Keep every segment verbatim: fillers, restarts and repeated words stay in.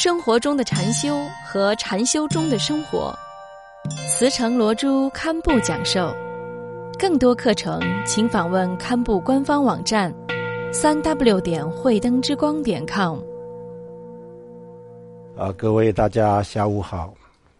生活中的禅修和禅修中的生活，慈诚罗珠堪布讲授。更多课程请访问堪布官方网站三 w 点慧灯之光点 com。 啊，各位大家下午好。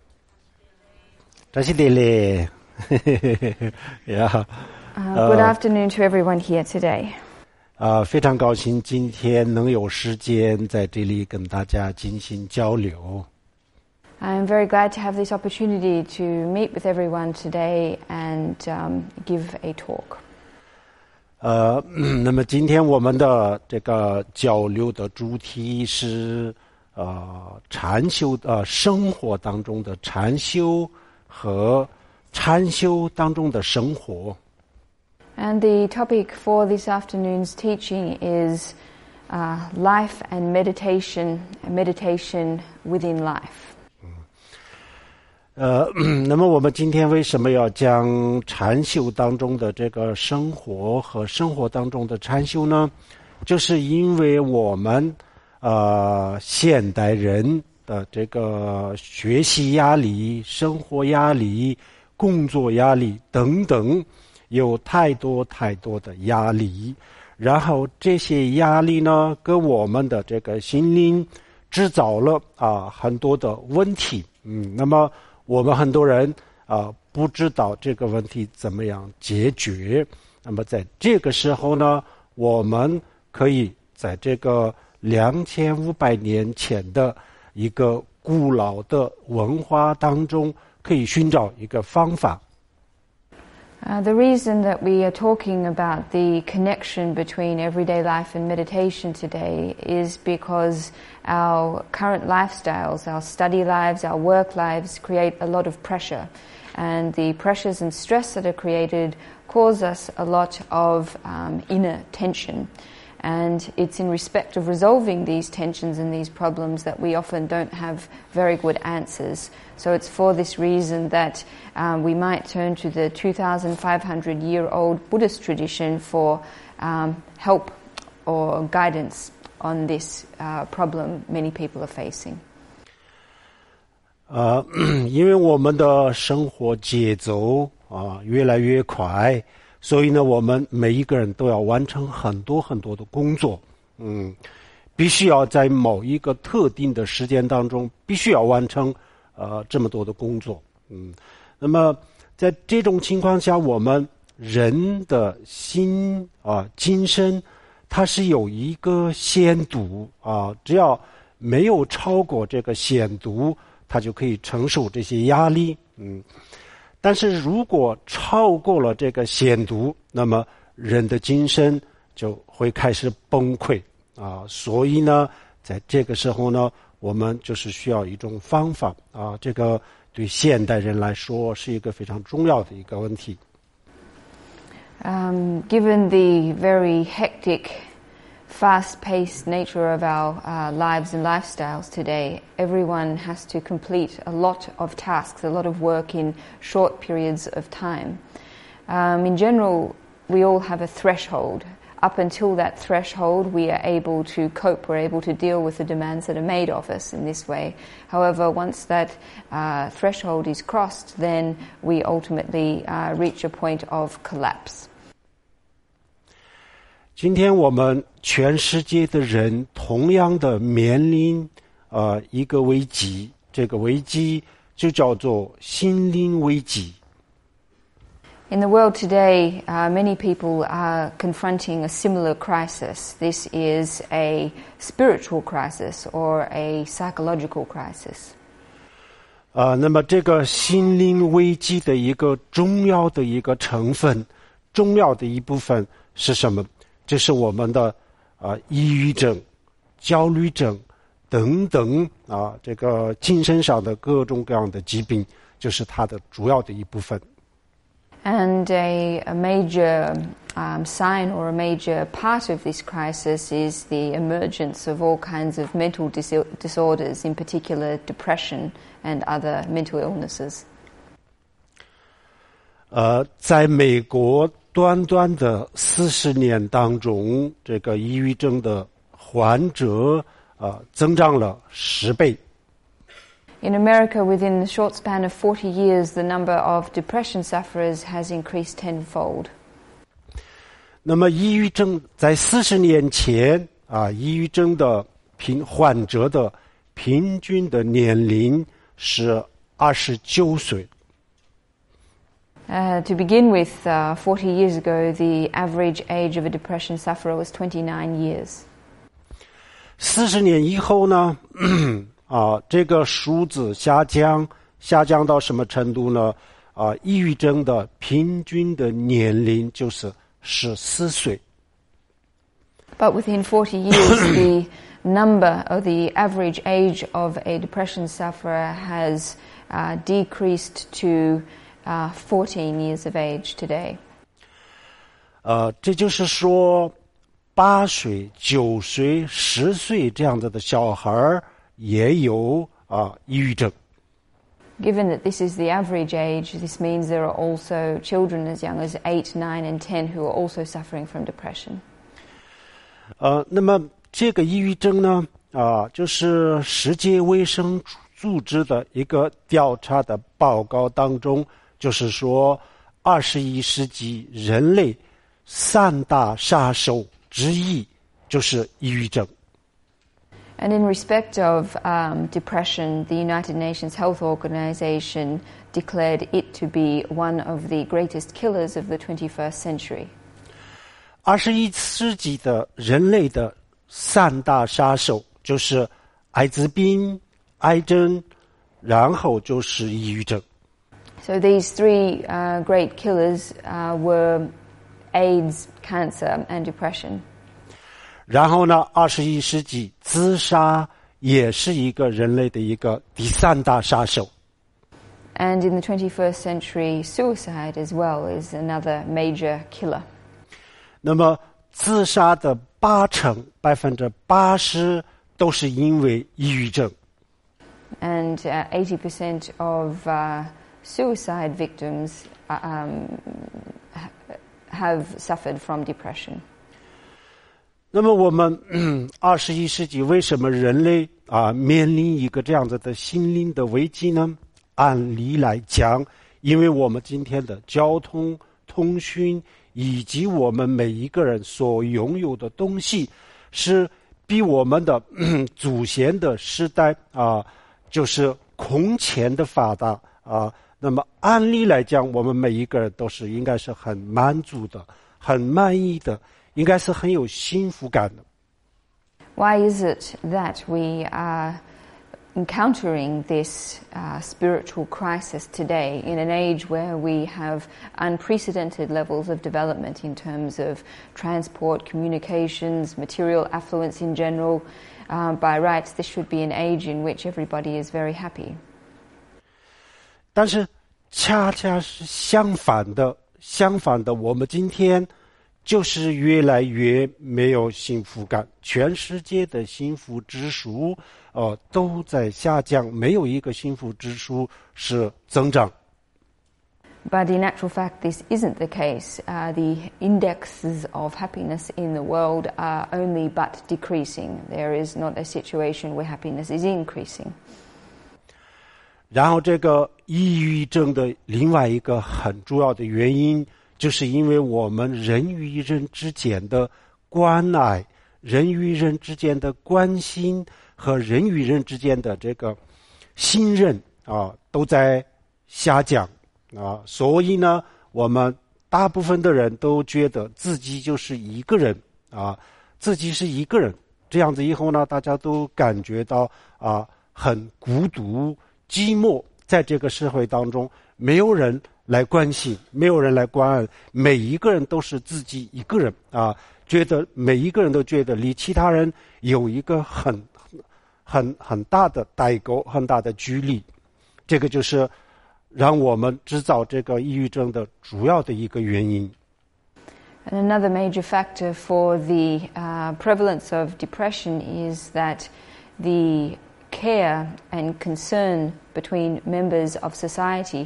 这是的嘞。yeah. Uh, good afternoon to everyone here today. 啊，非常高兴今天能有时间在这里跟大家进行交流。 I'm very glad to have this opportunity to meet with everyone today and um, give a talk. 呃，那么今天我们的这个交流的主题是呃禅修呃生活当中的禅修和禅修当中的生活。 And the topic for this afternoon's teaching is uh, life and meditation, meditation within life. 呃，那么我们今天为什么要讲禅修当中的这个生活和生活当中的禅修呢？就是因为我们呃现代人的这个学习压力、生活压力、工作压力等等，有太多太多的压力，然后这些压力呢，给我们的这个心灵制造了啊很多的问题。嗯，那么我们很多人啊不知道这个问题怎么样解决。那么在这个时候呢，我们可以在这个两千五百年前的一个古老的文化当中，可以寻找一个方法。 Uh, the reason that we are talking about the connection between everyday life and meditation today is because our current lifestyles, our study lives, our work lives create a lot of pressure. And the pressures and stress that are created cause us a lot of um, inner tension. And it's in respect of resolving these tensions and these problems that we often don't have very good answers. So it's for this reason that um, we might turn to the two thousand five hundred year old Buddhist tradition for um, help or guidance on this uh, problem many people are facing. 呃，因为我们的生活节奏啊越来越快，所以呢，我们每一个人都要完成很多很多的工作，嗯，必须要在某一个特定的时间当中，必须要完成呃这么多的工作，嗯，那么在这种情况下，我们人的心啊、精神，它是有一个限度啊，只要没有超过这个限度，它就可以承受这些压力，嗯。但是如果超过了这个限度，那么人的精神就会开始崩溃啊！所以呢，在这个时候呢，我们就是需要一种方法啊，这个对现代人来说是一个非常重要的一个问题。 Um, given the very hectic, fast-paced nature of our uh, lives and lifestyles today, everyone has to complete a lot of tasks, a lot of work in short periods of time. Um, in general, we all have a threshold. Up until that threshold, we are able to cope, we're able to deal with the demands that are made of us in this way. However, once that uh, threshold is crossed, then we ultimately uh, reach a point of collapse. 今天我们全世界的人同样的面临呃一个危机，这个危机就叫做心灵危机。 In the world today, uh, many people are confronting a similar crisis. This is a spiritual crisis or a psychological crisis. 啊、呃，那么这个心灵危机的一个重要的一个成分，重要的一部分是什么？这是我们的啊、呃、抑郁症、焦虑症等等啊，这个精神上的各种各样的疾病，就是它的主要的一部分。 And a, a major um, sign or a major part of this crisis is the emergence of all kinds of mental dis- disorders, in particular depression and other mental illnesses. 呃，在美国短短的四十年当中，这个抑郁症的患者呃增长了十倍。 In America, within the short span of forty years, the number of depression sufferers has increased tenfold. 那么，抑郁症在四十年前啊，抑郁症的平患者的平均的年龄是二十九岁。 Uh, to begin with, uh, forty years ago, the average age of a depression sufferer was twenty-nine years. 四十年以后呢？啊，这个数字下降，下降到什么程度呢？啊，抑郁症的平均的年龄就是十四岁。 But within forty years, the number or the average age of a depression sufferer has uh, decreased to uh, fourteen years of age today. 呃，这就是说，八岁、九岁、十岁这样子的小孩儿。也有啊抑郁症。 Given that this is the average age, this means there are also children as young as eight, nine, and ten who are also suffering from depression. 呃，那么这个抑郁症呢，啊，就是世界卫生组织的一个调查的报告当中，就是说，二十一世纪人类三大杀手之一就是抑郁症。 And in respect of um, depression, the United Nations Health Organization declared it to be one of the greatest killers of the twenty-first century. 二十一世纪的人类的三大杀手就是艾滋病、癌症，然后就是抑郁症。 So these three uh, great killers uh, were AIDS, cancer, and depression. 然后呢，二十一世纪自杀也是一个人类的一个第三大杀手。 And in the twenty-first century, suicide as well is another major killer. 那么自杀的八成，百分之八十都是因为抑郁症。 And uh, eighty percent of uh, suicide victims uh, um, have suffered from depression. 那么我们二十一世纪为什么人类啊面临一个这样子的心灵的危机呢？按理来讲，因为我们今天的交通、通讯以及我们每一个人所拥有的东西，是比我们的祖先的时代啊，就是空前的发达啊。那么按理来讲，我们每一个人都是应该是很满足的、很满意的。应该是很有幸福感的。 Why is it that we are encountering this uh, spiritual crisis today in an age where we have unprecedented levels of development in terms of transport, communications, material affluence in general? Uh, by rights, this should be an age in which everybody is very happy. 但是恰恰是相反的，相反的，我们今天就是越来越没有幸福感，全世界的幸福指数呃都在下降，没有一个幸福指数是增长。 But in actual fact, this isn't the case. Uh, the indexes of happiness in the world are only but decreasing. There is not a situation where happiness is increasing. 然后这个抑郁症的另外一个很主要的原因，就是因为我们人与人之间的关爱、人与人之间的关心和人与人之间的这个信任啊，都在下降啊。所以呢，我们大部分的人都觉得自己就是一个人啊，自己是一个人。这样子以后呢，大家都感觉到啊很孤独、寂寞，在这个社会当中，没有人来关心，没有人来关爱，每一个人都是自己一个人啊，觉得每一个人都觉得离其他人有一个很很很大的代沟，很大的距离。这个就是让我们制造这个抑郁症的主要的一个原因。 And another major factor for the uh, prevalence of depression is that the care and concern between members of society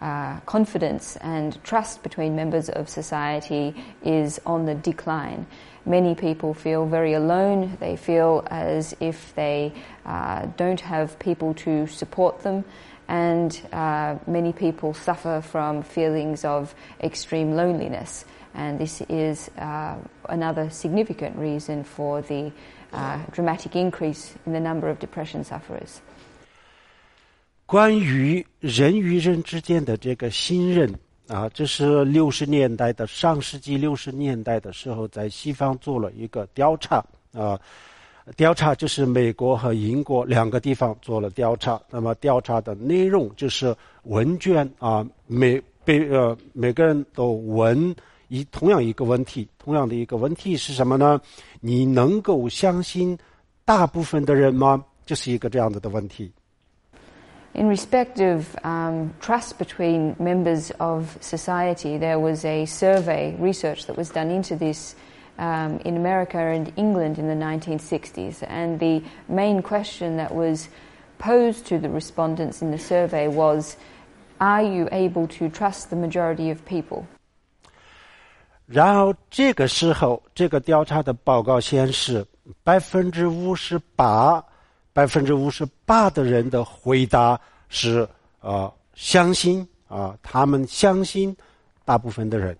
uh, confidence and trust between members of society is on the decline. Many people feel very alone. They feel as if they uh, don't have people to support them, and uh, many people suffer from feelings of extreme loneliness. And this is uh, another significant reason for the uh, dramatic increase in the number of depression sufferers. 关于人与人之间的这个信任啊，这是六十年代的上世纪六十年代的时候，在西方做了一个调查啊。调查就是美国和英国两个地方做了调查，那么调查的内容就是问卷啊，每被呃每个人都问一同样一个问题，同样的一个问题是什么呢？你能够相信大部分的人吗？这是一个这样子的问题。 In respect of um, trust between members of society, there was a survey research that was done into this um, in America and England in the nineteen sixties, and the main question that was posed to the respondents in the survey was, are you able to trust the majority of people? 然后这个时候，这个调查的报告显示，百分之五十八，百分之五十八的人的回答是呃相信啊、呃，他们相信大部分的人。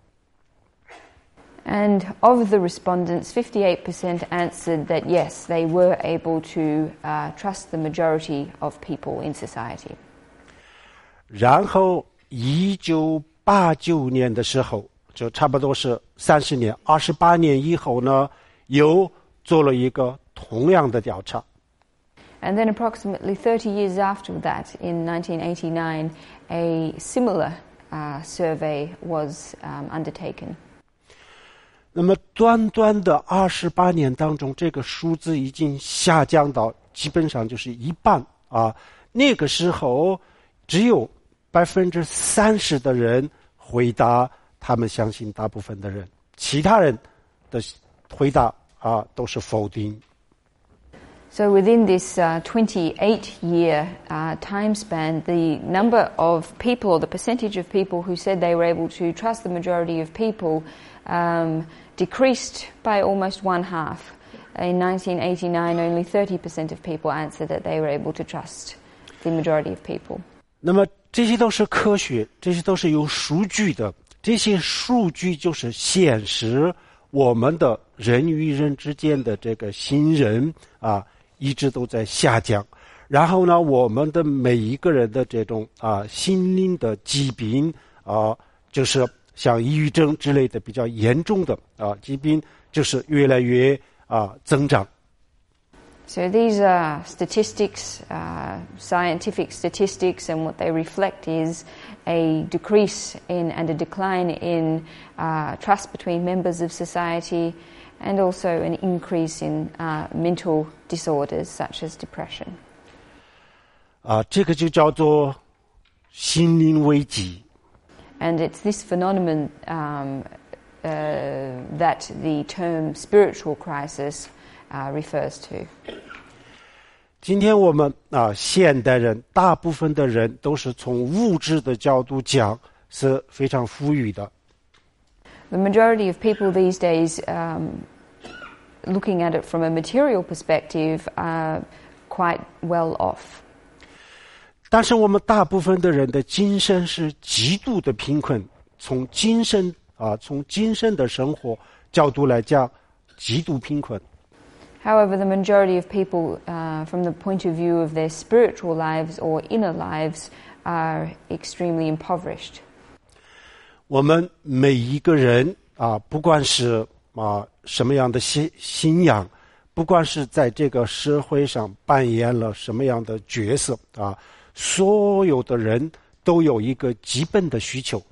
And of the respondents, fifty-eight percent answered that yes, they were able to uh, trust the majority of people in society. 然后，一九八九年的时候，就差不多是三十年、二十八年以后呢，又做了一个同样的调查。 And then approximately thirty years after that, in nineteen eighty-nine, a similar uh, survey was um, undertaken. 那么短短的二十八年当中，这个数字已经下降到基本上就是一半啊。那个时候，只有百分之三十的人回答他们相信大部分的人，其他人的回答啊都是否定。 So within this uh, twenty-eight year uh, time span, the number of people, or the percentage of people who said they were able to trust the majority of people, um, decreased by almost one half. In nineteen eighty-nine, only thirty percent of people answered that they were able to trust the majority of people. 那么这些都是科学，这些都是有数据的，这些数据就是显示我们的人与人之间的这个信任啊。一直都在下降，然后呢，我们的每一个人的这种啊心灵的疾病啊，就是像抑郁症之类的比较严重的啊疾病，就是越来越啊增长。 So these are statistics, uh, scientific statistics, and what they reflect is a decrease in and a decline in uh, trust between members of society, and also an increase in uh, mental disorders such as depression. 啊，这个就叫做心灵危机。 And it's this phenomenon um, uh, that the term spiritual crisis uh, refers to. 今天我们啊，现代人大部分的人都是从物质的角度讲是非常富裕的。 The majority of people these days, um, looking at it from a material perspective, are quite well off. 但是我们大部分的人的精神是极度的贫困，从精神啊，从精神的生活角度来讲，极度贫困。 However, the majority of people, uh, from the point of view of their spiritual lives or inner lives, are extremely impoverished. 我们每一个人啊，不管是啊什么样的信信仰，不管是在这个社会上扮演了什么样的角色啊，所有的人都有一个基本的需求。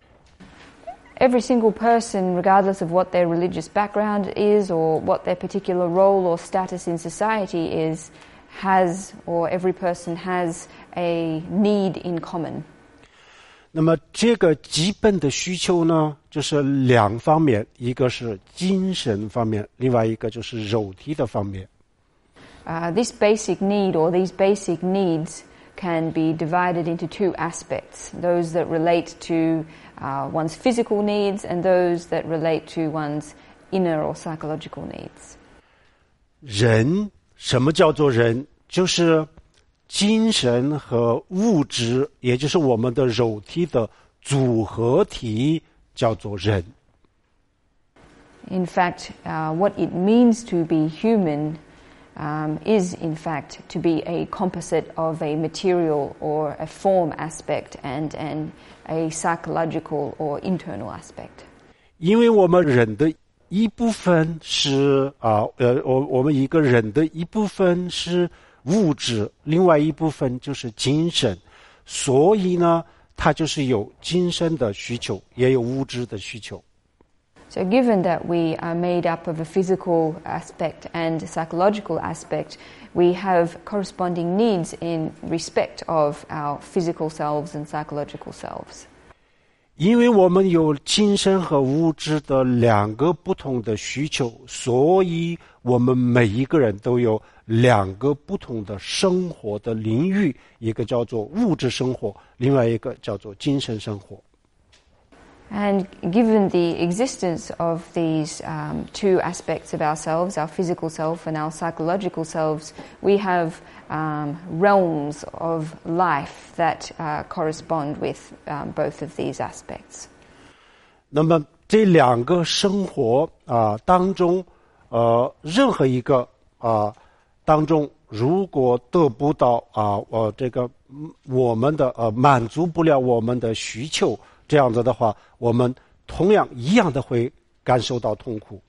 Every single person, regardless of what their religious background is or what their particular role or status in society is, has, or every person has a need in common. 那么这个基本的需求呢，就是两方面，一个是精神方面，另外一个就是肉体的方面。 Uh, this basic need or these basic needs can be divided into two aspects, those that relate to uh, one's physical needs and those that relate to one's inner or psychological needs. 人，什么叫做人？就是精神和物质，也就是我们的肉体的组合体，叫做人。 In fact, uh, what it means to be human um, is, in fact, to be a composite of a material or a form aspect and, and a psychological or internal aspect. 因为我们人的一部分是啊呃，我我们一个人的一部分是物质，另外一部分就是精神，所以呢，它就是有精神的需求，也有物质的需求。 So given that we are made up of a physical aspect and psychological aspect, we have corresponding needs in respect of our physical selves and psychological selves. 因为我们有精神和物质的两个不同的需求，所以我们每一个人都有两个不同的生活的领域，一个叫做物质生活，另外一个叫做精神生活。 And given the existence of these um, two aspects of ourselves, our physical self and our psychological selves, we have um, realms of life that uh, correspond with um, both of these aspects. 那么这两个生活啊、呃、当中，呃，任何一个啊、呃、当中，如果得不到啊，我、呃、这个我们的呃满足不了我们的需求。这样子的话，我们同样一样的会感受到痛苦。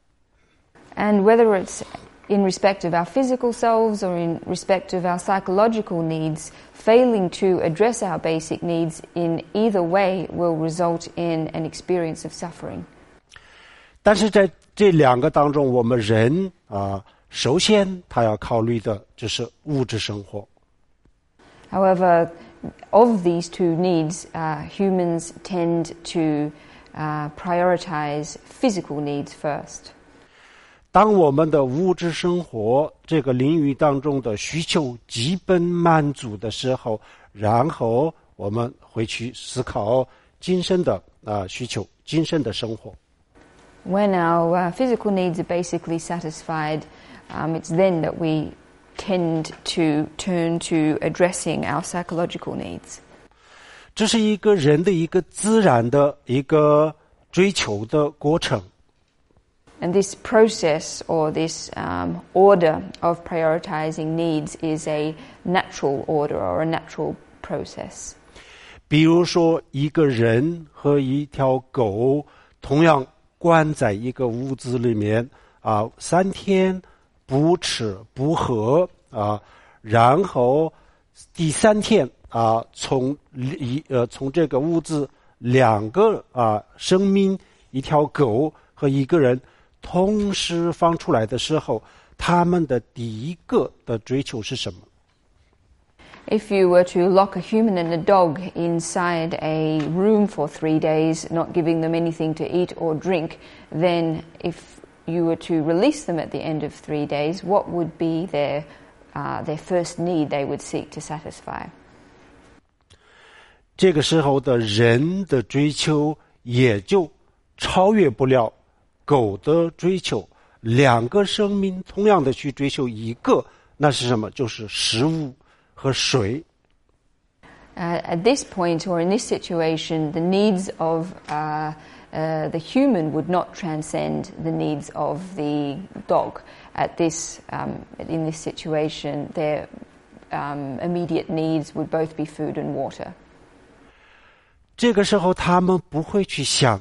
And whether it's in respect of our physical selves or in respect of our psychological needs, failing to address our basic needs in either way will result in an experience of suffering. 但是在这两个当中，我们人啊，首先他要考虑的就是物质生活。 However, of these two needs, uh, humans tend to uh, prioritize physical needs first. 当我们的物质生活这个领域当中的需求基本满足的时候，然后我们会去思考精神的啊、呃、需求，精神的生活。 When our uh, physical needs are basically satisfied, um, it's then that we tend to turn to addressing our psychological needs. 这是一个人的一个自然的一个追求的过程。 And this process or this um, order of prioritizing needs is a natural order or a natural process. 比如说，一个人和一条狗同样关在一个屋子里面啊，三天不吃不喝啊，然后第三天啊，从一呃从这个屋子两个啊生命，一条狗和一个人同时放出来的时候，他们的第一个的追求是什么？ If you were to lock a human and a dog inside a room for three days, not giving them anything to eat or drink, then if you were to release them at the end of three days, what would be their uh, their first need they would seek to satisfy? 这个时候的人的追求也就超越不了狗的追求。两个生命同样的去追求一个，那是什么？就是食物和水。 Uh, at this point or in this situation, the needs of uh, uh, the human would not transcend the needs of the dog. At this, um, in this situation, their um, immediate needs would both be food and water. 这个时候，他们不会去想，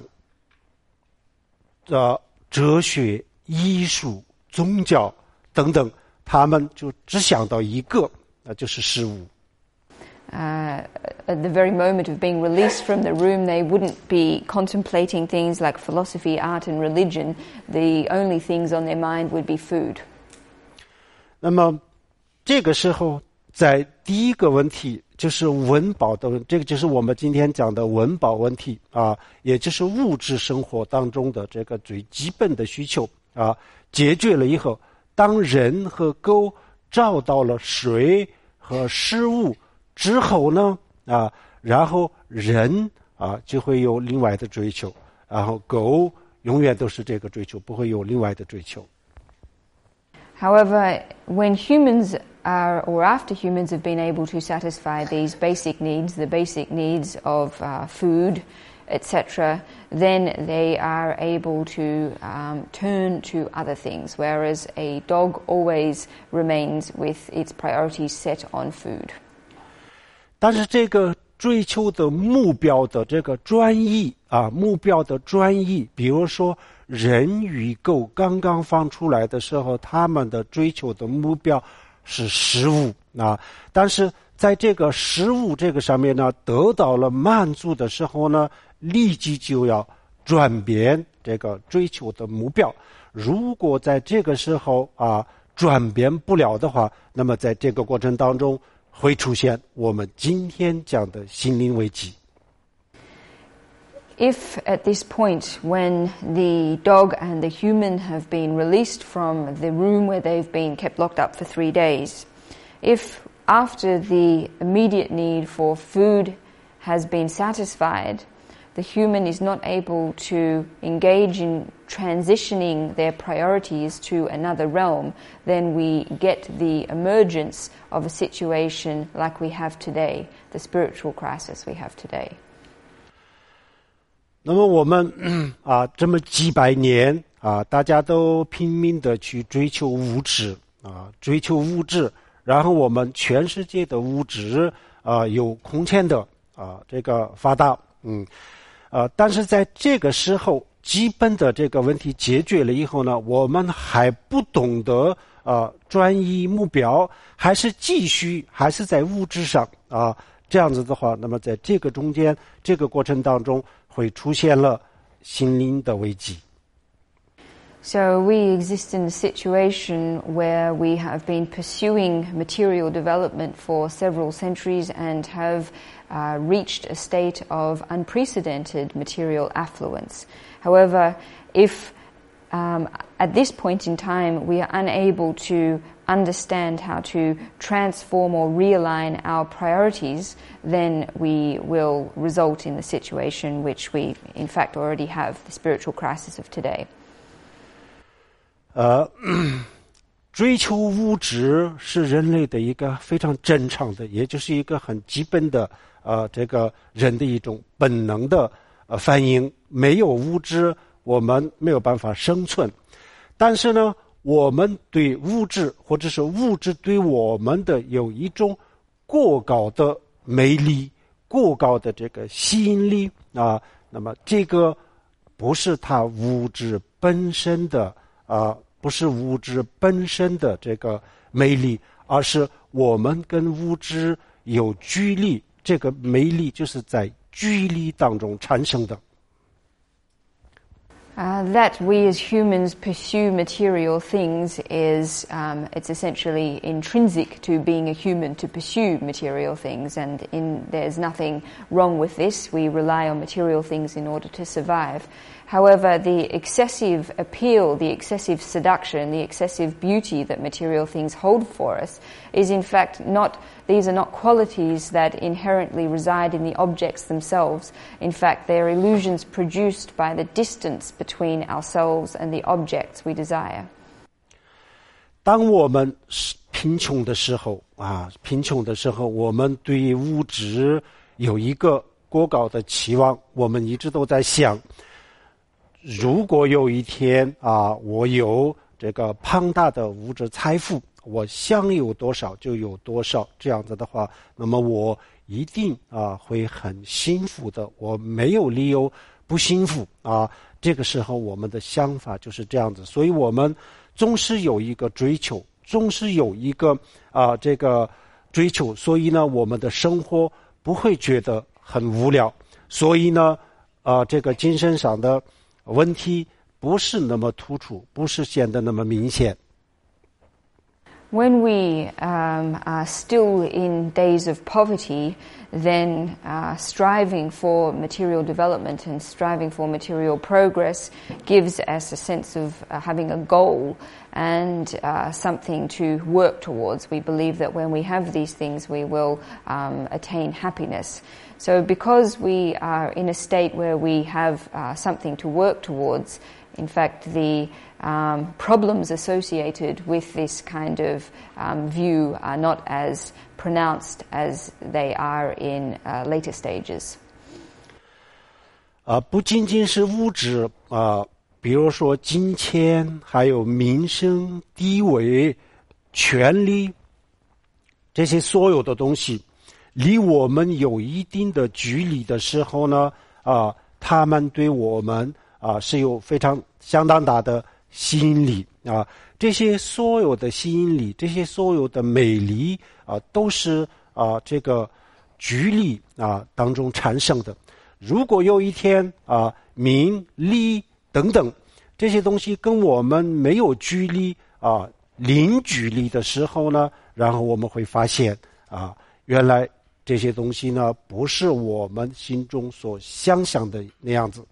呃，哲学、艺术、宗教等等，他们就只想到一个，那就是食物。 Uh, at the very moment of being released from the room, they wouldn't be contemplating things like philosophy, art, and religion. The only things on their mind would be food. 那么，这个时候，在第一个问题就是温饱的问，这个就是我们今天讲的温饱问题啊，也就是物质生活当中的这个最基本的需求啊，解决了以后，当人和狗找到了水和食物， 之后呢啊，然后人啊就会有另外的追求，然后狗永远都是这个追求，不会有另外的追求。 However, when humans are, or after humans have been able to satisfy these basic needs, the basic needs of uh, food, et cetera, then they are able to um, turn to other things, whereas a dog always remains with its priorities set on food. 但是这个追求的目标的这个专一啊，目标的专一，比如说人与狗刚刚放出来的时候，他们的追求的目标是食物啊，但是在这个食物这个上面呢，得到了满足的时候呢，立即就要转变这个追求的目标。如果在这个时候啊转变不了的话，那么在这个过程当中会出现我们今天讲的心灵危机。 If at this point, when the dog and the human have been released from the room where they've been kept locked up for three days, if after the immediate need for food has been satisfied, the human is not able to engage in transitioning their priorities to another realm, then we get the emergence of a situation like we have today, the spiritual crisis we have today. 那么我们啊，这么几百年啊，大家都拼命的去追求物质啊，追求物质，然后我们全世界的物质啊有空前的啊这个发达，嗯，啊，但是在这个时候，基本的这个问题解决了以后呢，我们还不懂得啊专一目标，还是继续还是在物质上啊，这样子的话，那么在这个中间这个过程当中。会出现了心灵的危机。 So we exist in a situation where we have been pursuing material development for several centuries and have uh, reached a state of unprecedented material affluence. However, if um, at this point in time we are unable to understand how to transform or realign our priorities, then we will result in the situation which we in fact already have, the spiritual crisis of today. 呃，追求物质是人类的一个非常正常的，也就是一个很基本的呃这个人的一种本能的呃反应。没有物质，我们没有办法生存。但是呢，我们对物质或者是物质对我们的有一种过高的魅力，过高的这个吸引力啊，那么这个不是它物质本身的啊，不是物质本身的这个魅力，而是我们跟物质有距离，这个魅力就是在距离当中产生的。 Uh, that we as humans pursue material things is, um, it's essentially intrinsic to being a human to pursue material things, and in, there's nothing wrong with this. We rely on material things in order to survive. However, the excessive appeal, the excessive seduction, the excessive beauty that material things hold for us is in fact not, these are not qualities that inherently reside in the objects themselves. In fact, they are illusions produced by the distance between ourselves and the objects we desire. 当我们贫穷的时候啊，贫穷的时候，我们对物质有一个过高的期望，我们一直都在想，如果有一天啊，我有这个庞大的物质财富，我想有多少就有多少，这样子的话，那么我一定啊会很幸福的，我没有理由不幸福啊。这个时候我们的想法就是这样子，所以我们总是有一个追求，总是有一个啊这个追求，所以呢，我们的生活不会觉得很无聊，所以呢，啊这个精神上的问题不是那么突出，不是显得那么明显。 When we um, are still in days of poverty, then uh, striving for material development and striving for material progress gives us a sense of uh, having a goal and uh, something to work towards. We believe that when we have these things, we will um, attain happiness. So because we are in a state where we have uh, something to work towards, in fact, the um, problems associated with this kind of um, view are not as pronounced as they are in uh, later stages. 啊，不仅仅是物质啊，比如说金钱，还有民生、地位、权利，这些所有的东西，离我们有一定的距离的时候呢，啊，他们对我们啊是有非常相当大的吸引力啊。这些所有的吸引力，这些所有的美丽啊，都是啊这个距离啊当中产生的。如果有一天啊名利等等这些东西跟我们没有距离啊零距离的时候呢，然后我们会发现啊原来这些东西呢不是我们心中所想象的那样子。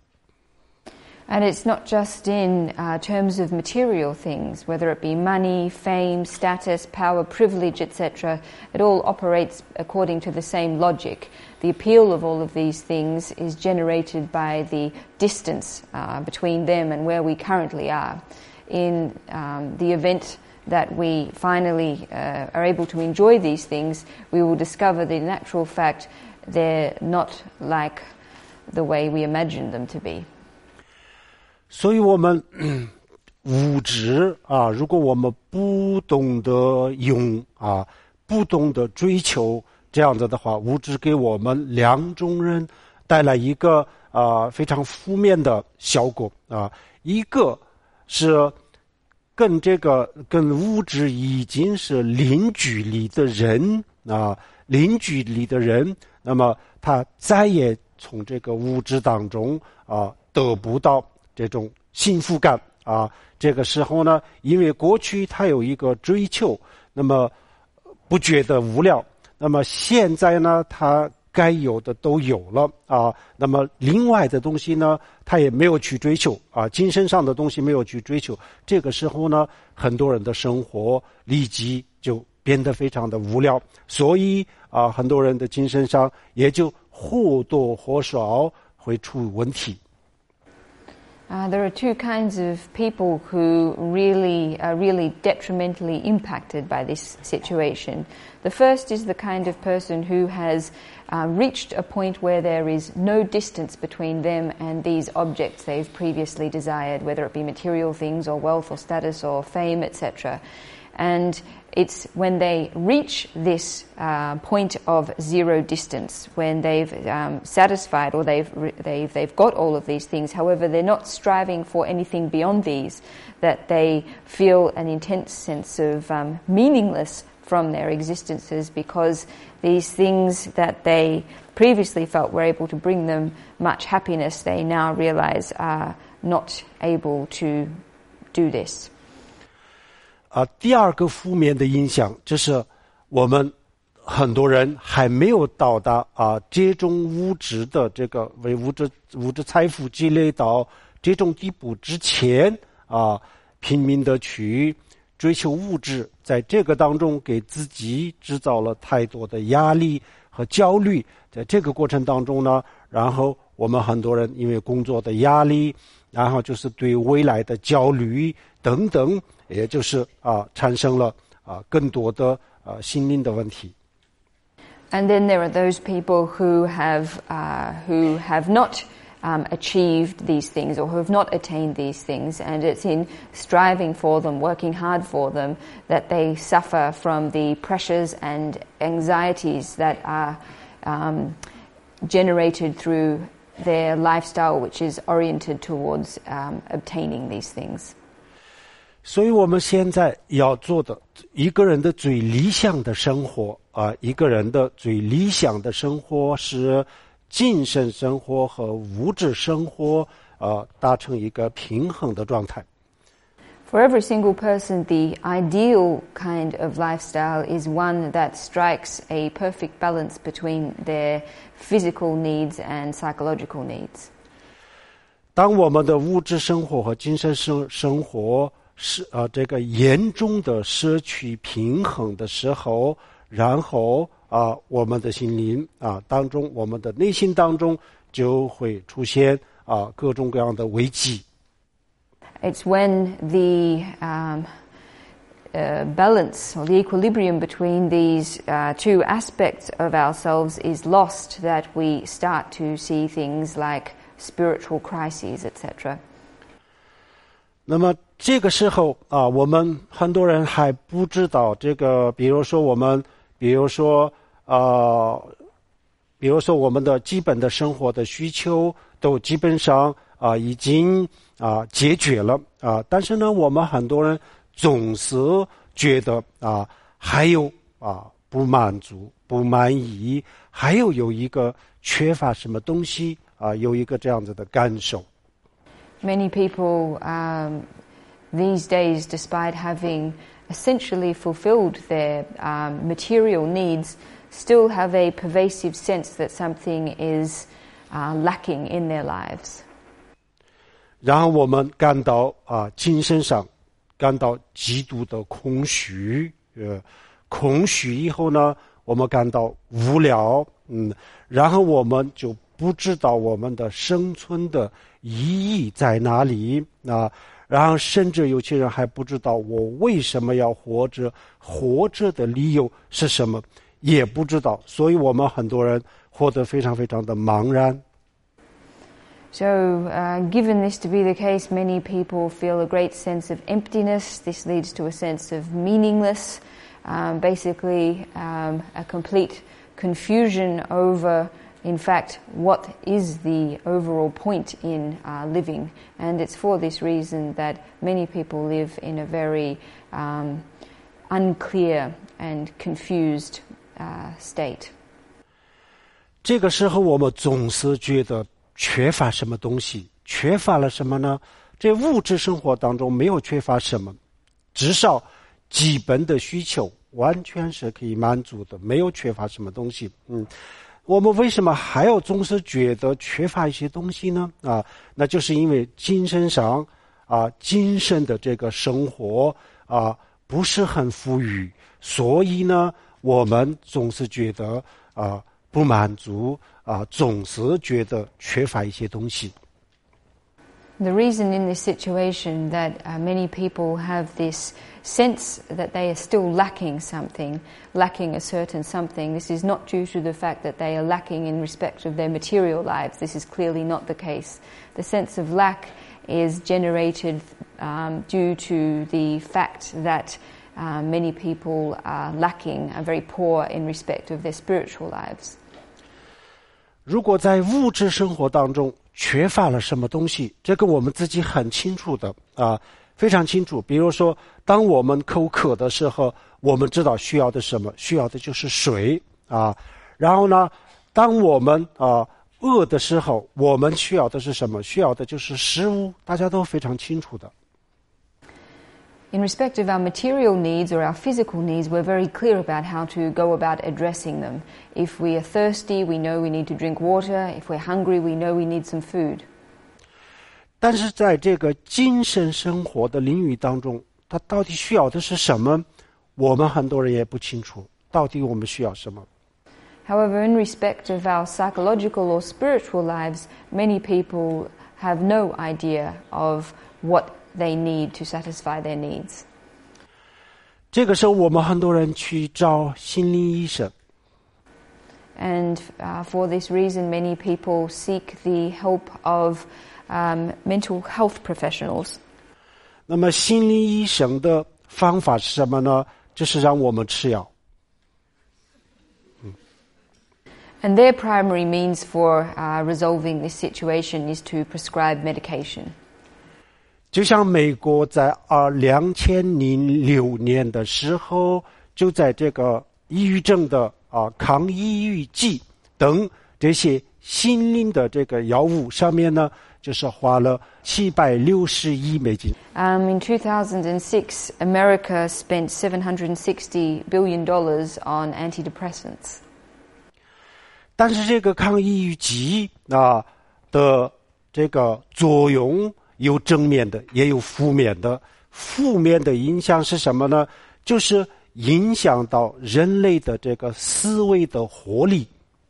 And it's not just in uh, terms of material things, whether it be money, fame, status, power, privilege, et cetera. It all operates according to the same logic. The appeal of all of these things is generated by the distance uh, between them and where we currently are. In um, the event that we finally uh, are able to enjoy these things, we will discover the natural fact they're not like the way we imagined them to be. 所以我们物质啊，如果我们不懂得用啊，不懂得追求这样子的话，物质给我们两种人带来一个啊非常负面的效果啊。一个是跟这个跟物质已经是零距离的人啊，零距离的人，那么他再也从这个物质当中啊得不到这种幸福感啊，这个时候呢，因为过去他有一个追求，那么不觉得无聊，那么现在呢，他该有的都有了啊，那么另外的东西呢，他也没有去追求啊，精神上的东西没有去追求，这个时候呢，很多人的生活立即就变得非常的无聊，所以啊，很多人的精神上也就或多或少会出问题。 Uh, there are two kinds of people who really are really detrimentally impacted by this situation. The first is the kind of person who has uh, reached a point where there is no distance between them and these objects they've previously desired, whether it be material things or wealth or status or fame, et cetera. And it's when they reach this uh, point of zero distance, when they've um, satisfied or they've, they've, they've got all of these things, however, they're not striving for anything beyond these, that they feel an intense sense of um, meaningless from their existences, because these things that they previously felt were able to bring them much happiness, they now realize are not able to do this. 啊，第二个负面的影响就是我们很多人还没有到达啊这种物质的这个为物质物质财富积累到这种地步之前啊，拼命的去追求物质，在这个当中给自己制造了太多的压力和焦虑，在这个过程当中呢，然后我们很多人因为工作的压力，然后就是对未来的焦虑等等，也就是啊产生了啊更多的啊心灵的问题。 And then there are those people who have uh, who have not um, achieved these things or who have not attained these things, and it's in striving for them, working hard for them, that they suffer from the pressures and anxieties that are um, generated through their lifestyle, which is oriented towards um, obtaining these things. 所以我们现在要做的，一个人的最理想的生活啊，一个人的最理想的生活是精神生活和物质生活啊达成一个平衡的状态。 For every single person, the ideal kind of lifestyle is one that strikes a perfect balance between their physical needs and psychological needs. 当我们的物质生活和精神生生活是呃这个严重的失去平衡的时候，然后啊我们的心灵啊当中，我们的内心当中就会出现啊各种各样的危机。 It's when the um, uh, balance or the equilibrium between these uh, two aspects of ourselves is lost that we start to see things like spiritual crises, et cetera. 那么这个时候啊，我们很多人还不知道这个，比如说我们，比如说呃，比如说我们的基本的生活的需求都基本上啊已经啊解决了啊，但是呢，我们很多人总是觉得啊还有啊不满足、不满意，还有有一个缺乏什么东西啊，有一个这样子的感受。 Many people um, these days, despite having essentially fulfilled their um, material needs, still have a pervasive sense that something is uh, lacking in their lives. 然后我们感到啊精神上感到极度的空虚，呃，空虚以后呢，我们感到无聊，嗯，然后我们就不知道我们的生存的意义在哪里啊，然后甚至有些人还不知道我为什么要活着，活着的理由是什么，也不知道，所以我们很多人活得非常非常的茫然。 So, uh, given this to be the case, many people feel a great sense of emptiness. This leads to a sense of meaningless, um, basically um, a complete confusion over, in fact, what is the overall point in uh, living. And it's for this reason that many people live in a very um, unclear and confused uh, state. 这个时候我们总是觉得缺乏什么东西，缺乏了什么呢？这物质生活当中没有缺乏什么，至少基本的需求完全是可以满足的，没有缺乏什么东西。嗯，我们为什么还要总是觉得缺乏一些东西呢？啊，那就是因为精神上啊，精神的这个生活啊不是很富裕，所以呢，我们总是觉得啊不满足。啊，总是觉得缺乏一些东西。 The reason in this situation that uh, many people have this sense that they are still lacking something, lacking a certain something, this is not due to the fact that they are lacking in respect of their material lives. This is clearly not the case. The sense of lack is generated um, due to the fact that uh, many people are lacking, are very poor in respect of their spiritual lives. 如果在物质生活当中缺乏了什么东西，这个我们自己很清楚的啊，非常清楚。比如说，当我们口渴的时候，我们知道需要的什么，需要的就是水啊。然后呢，当我们啊饿的时候，我们需要的是什么？需要的就是食物，大家都非常清楚的。 In respect of our material needs or our physical needs, we're very clear about how to go about addressing them. If we are thirsty, we know we need to drink water. If we're hungry, we know we need some food. 但是在这个精神生活的领域当中，它到底需要的是什么？我们很多人也不清楚，到底我们需要什么。 However, in respect of our psychological or spiritual lives, many people have no idea of what they need to satisfy their needs. 这个时候我们很多人去找心理医生。 And uh, for this reason, many people seek the help of um, mental health professionals. 那么心理医生的方法是什么呢？就是让我们吃药。 And their primary means for uh, resolving this situation is to prescribe medication. 就像美国在二两千零六年的时候，就在这个抑郁症的啊抗抑郁剂等这些心灵的这个药物上面呢， 就是花了七百六十亿美金。 Um, in two thousand six, America spent seven hundred sixty billion dollars on antidepressants. 但是这个抗抑郁剂啊的这个作用有正面的，也有负面的。负面的影响是什么呢？就是影响到人类的这个思维的活力。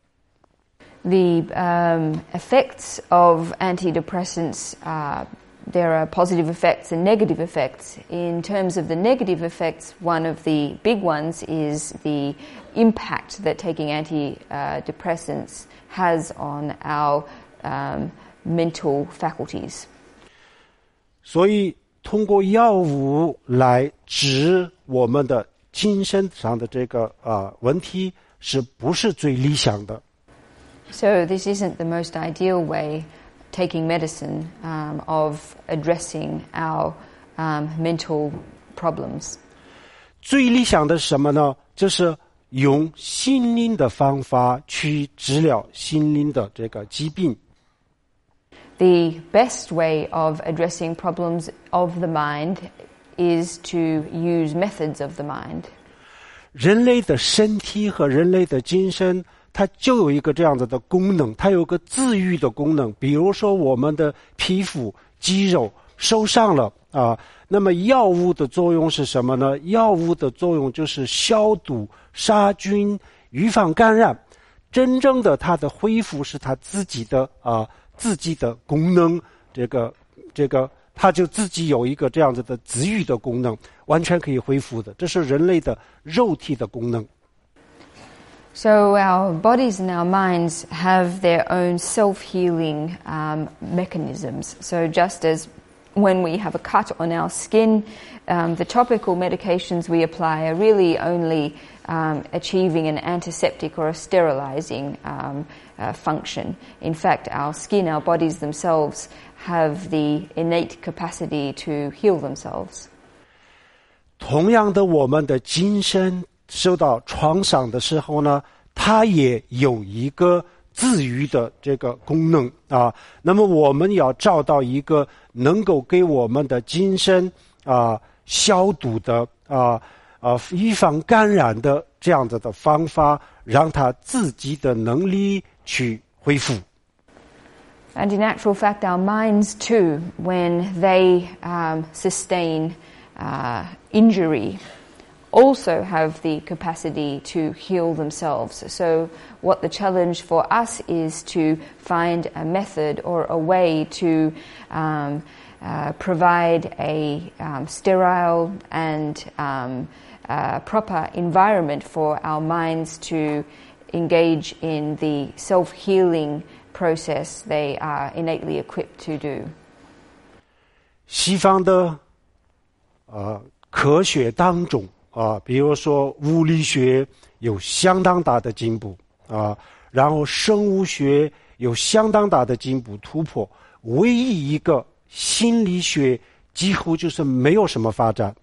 The um, effects of antidepressants, uh, there are positive effects and negative effects. In terms of the negative effects, one of the big ones is the impact that taking antidepressants has on our um, mental faculties. 所以通过药物来治我们的精神上的这个啊、呃、问题，是不是最理想的？ So this isn't the most ideal way, taking medicine, um, of addressing our um, mental problems. 最理想的是什么呢？就是用心灵的方法去治疗心灵的这个疾病。 The best way of addressing problems of the mind is to use methods of the mind. 人类的身体和人类的精神，它就有一个这样子的功能，它有个自愈的功能。比如说我们的皮肤、肌肉受伤了啊，那么药物的作用是什么呢？药物的作用就是消毒、杀菌、预防感染。真正的它的恢复是它自己的啊自己的功能，这个这个它就自己有一个这样子的自愈的功能，完全可以恢复的。这是人类的肉体的功能。 So our bodies and our minds have their own self-healing um, mechanisms. So just as when we have a cut on our skin, um, the topical medications we apply are really only um, achieving an antiseptic or a sterilizing um, uh, function. In fact, our skin, our bodies themselves have the innate capacity to heal themselves. 同样的，我们的精神受到创伤的时候呢，它也有一个自愈的这个功能啊。那么我们要找到一个能够给我们的精神啊消毒的啊啊预防感染的这样子的方法，让它自己的能力去恢复。 And in actual fact, our minds too, when they um, sustain uh, injury, also have the capacity to heal themselves. So what the challenge for us is to find a method or a way to um, uh, provide a um, sterile and um, uh, proper environment for our minds to engage in the self-healing process they are innately equipped to do. 西方的呃科学当中啊，比如说物理学有相当大的进步啊，然后生物学有相当大的进步突破，唯一一个心理学几乎就是没有什么发展。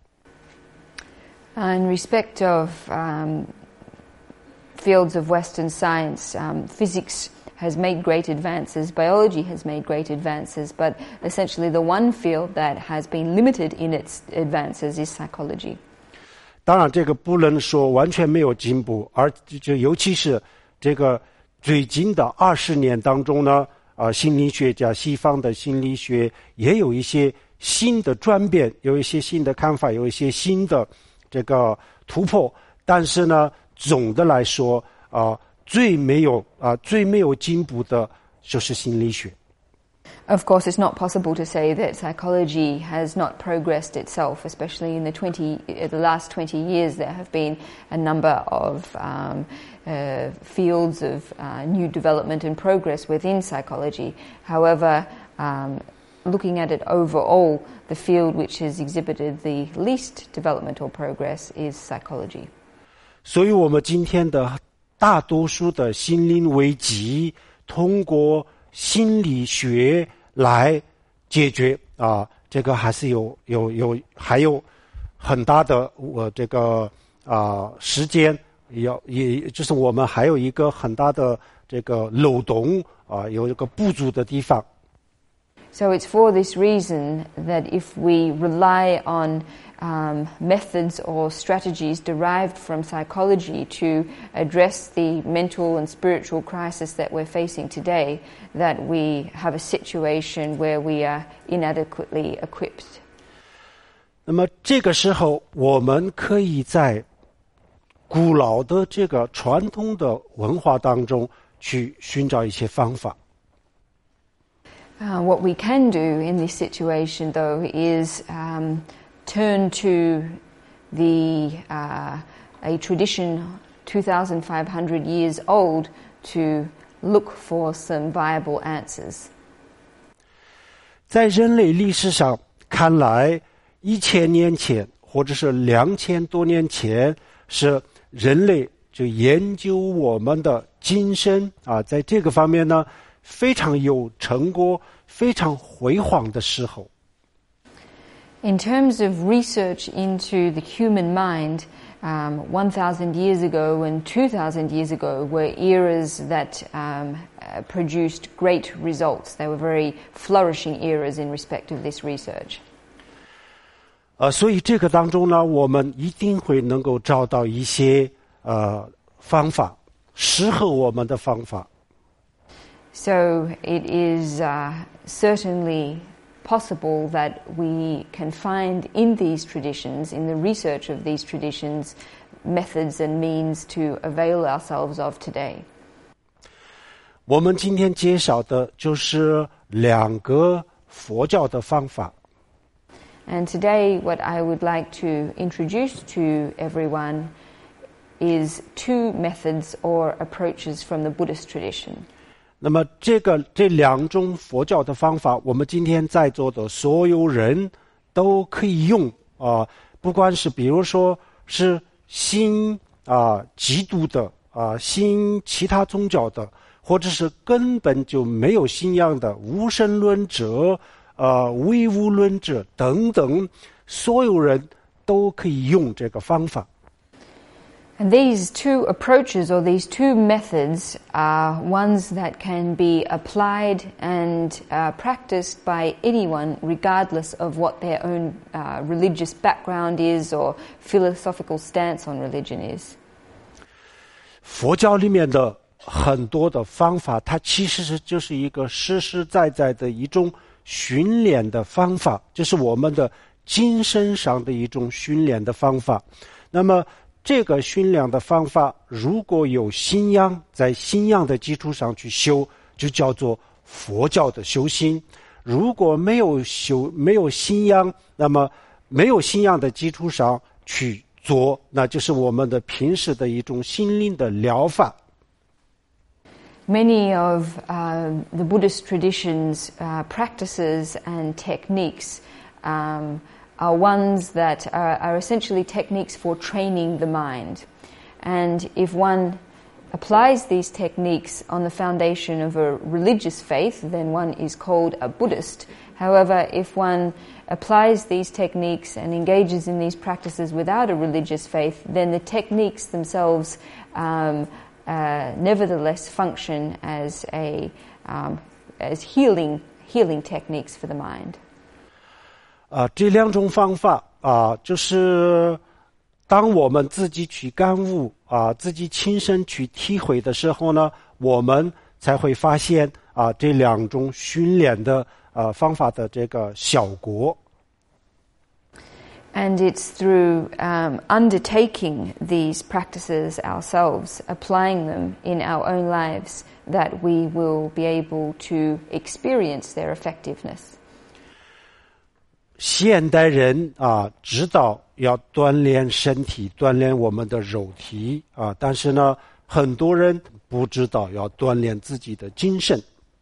In respect of um, fields of Western science, um, physics has made great advances, biology has made great advances, but essentially the one field that has been limited in its advances is psychology. 当然这个不能说完全没有进步，而就尤其是这个最近的二十年当中呢，啊、呃，心理学家西方的心理学也有一些新的转变，有一些新的看法，有一些新的这个突破，但是呢，总的来说啊、呃，最没有啊、呃、最没有进步的就是心理学。 Of course, it's not possible to say that psychology has not progressed itself, especially in the twenty, the last twenty years. There have been a number of um, uh, fields of uh, new development and progress within psychology. However, um, looking at it overall, the field which has exhibited the least developmental progress is psychology. 所以我们今天的大多数的心灵危机，通过心理学来解决啊，这个还是有有有还有很大的我、呃、这个啊时间，要也就是我们还有一个很大的这个漏洞啊，有一个不足的地方。 So it's for this reason that if we rely on um, methods or strategies derived from psychology to address the mental and spiritual crisis that we're facing today, that we have a situation where we are inadequately equipped. 那么这个时候，我们可以在古老的这个传统的文化当中去寻找一些方法。 Uh, what we can do in this situation, though, is um, turn to the uh, a tradition two thousand five hundred years old to look for some viable answers. 在人类历史上看来，一千年前或者是两千多年前，是人类就研究我们的精神啊，在这个方面呢，非常有成果，非常辉煌的时候。 In terms of research into the human mind, um, one thousand years ago and two thousand years ago were eras that um, uh, produced great results. They were very flourishing eras in respect of this research. 呃，所以这个当中呢，我们一定会能够找到一些呃方法，适合我们的方法。 So it is uh, certainly possible that we can find in these traditions, in the research of these traditions, methods and means to avail ourselves of today. 我们今天介绍的就是两个佛教的方法。 And today what I would like to introduce to everyone is two methods or approaches from the Buddhist tradition. 那么这个这两种佛教的方法，我们今天在座的所有人都可以用啊、呃，不管是比如说是信啊、呃、基督的啊、呃，信其他宗教的，或者是根本就没有信仰的无神论者、呃唯物论者等等，所有人都可以用这个方法。 And these two approaches or these two methods are ones that can be applied and uh, practiced by anyone regardless of what their own uh, religious background is or philosophical stance on religion is. 佛教里面的很多的方法，它其实是就是一个实实在在的一种训练的方法，就是我们的精神上的一种训练的方法。那么这个训练的方法，如果有信仰，在信仰的基础上去修，就叫做佛教的修行；如果没有修，没有信仰，那么没有信仰的基础上去做，那就是我们的平时的一种心灵的疗法。 Many of uh, the Buddhist tradition's uh, practices and techniques um, are ones that are, are essentially techniques for training the mind. And if one applies these techniques on the foundation of a religious faith, then one is called a Buddhist. However, if one applies these techniques and engages in these practices without a religious faith, then the techniques themselves um, uh, nevertheless function as a um, as healing healing techniques for the mind. 啊，这两种方法啊，就是当我们自己去感悟啊，自己亲身去体会的时候呢，我们才会发现啊，这两种训练的呃方法的这个效果。 And it's through um, undertaking these practices ourselves, applying them in our own lives, that we will be able to experience their effectiveness. 现代人啊，知道要锻炼身体，锻炼我们的肉体啊，但是呢，很多人不知道要锻炼自己的精神。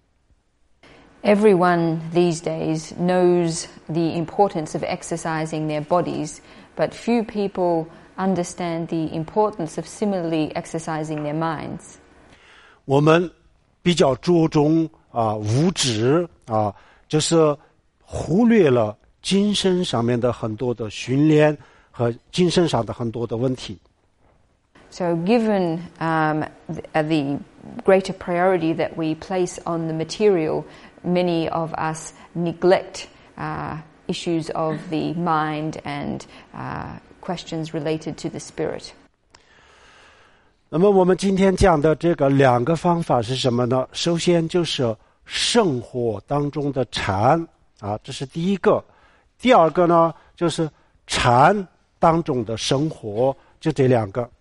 Everyone these days knows the importance of exercising their bodies, but few people understand the importance of similarly exercising their minds. 我们比较着重啊物质啊，就是忽略了精神上面的很多的训练和精神上的很多的问题。 So given um, the, uh, the greater priority that we place on the material, many of us neglect uh, issues of the mind and uh, questions related to the spirit. 那么我们今天讲的这个两个方法是什么呢？首先就是生活当中的禅啊，这是第一个。第二个呢，就是禅当中的生活，就这两个。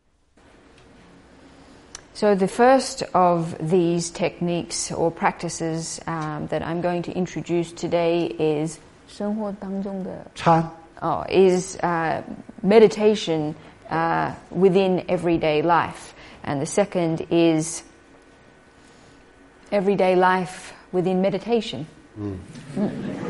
So the first of these techniques or practices um, that I'm going to introduce today is 生活当中的禅 oh, is uh, meditation uh, within everyday life. And the second is everyday life within meditation. 嗯嗯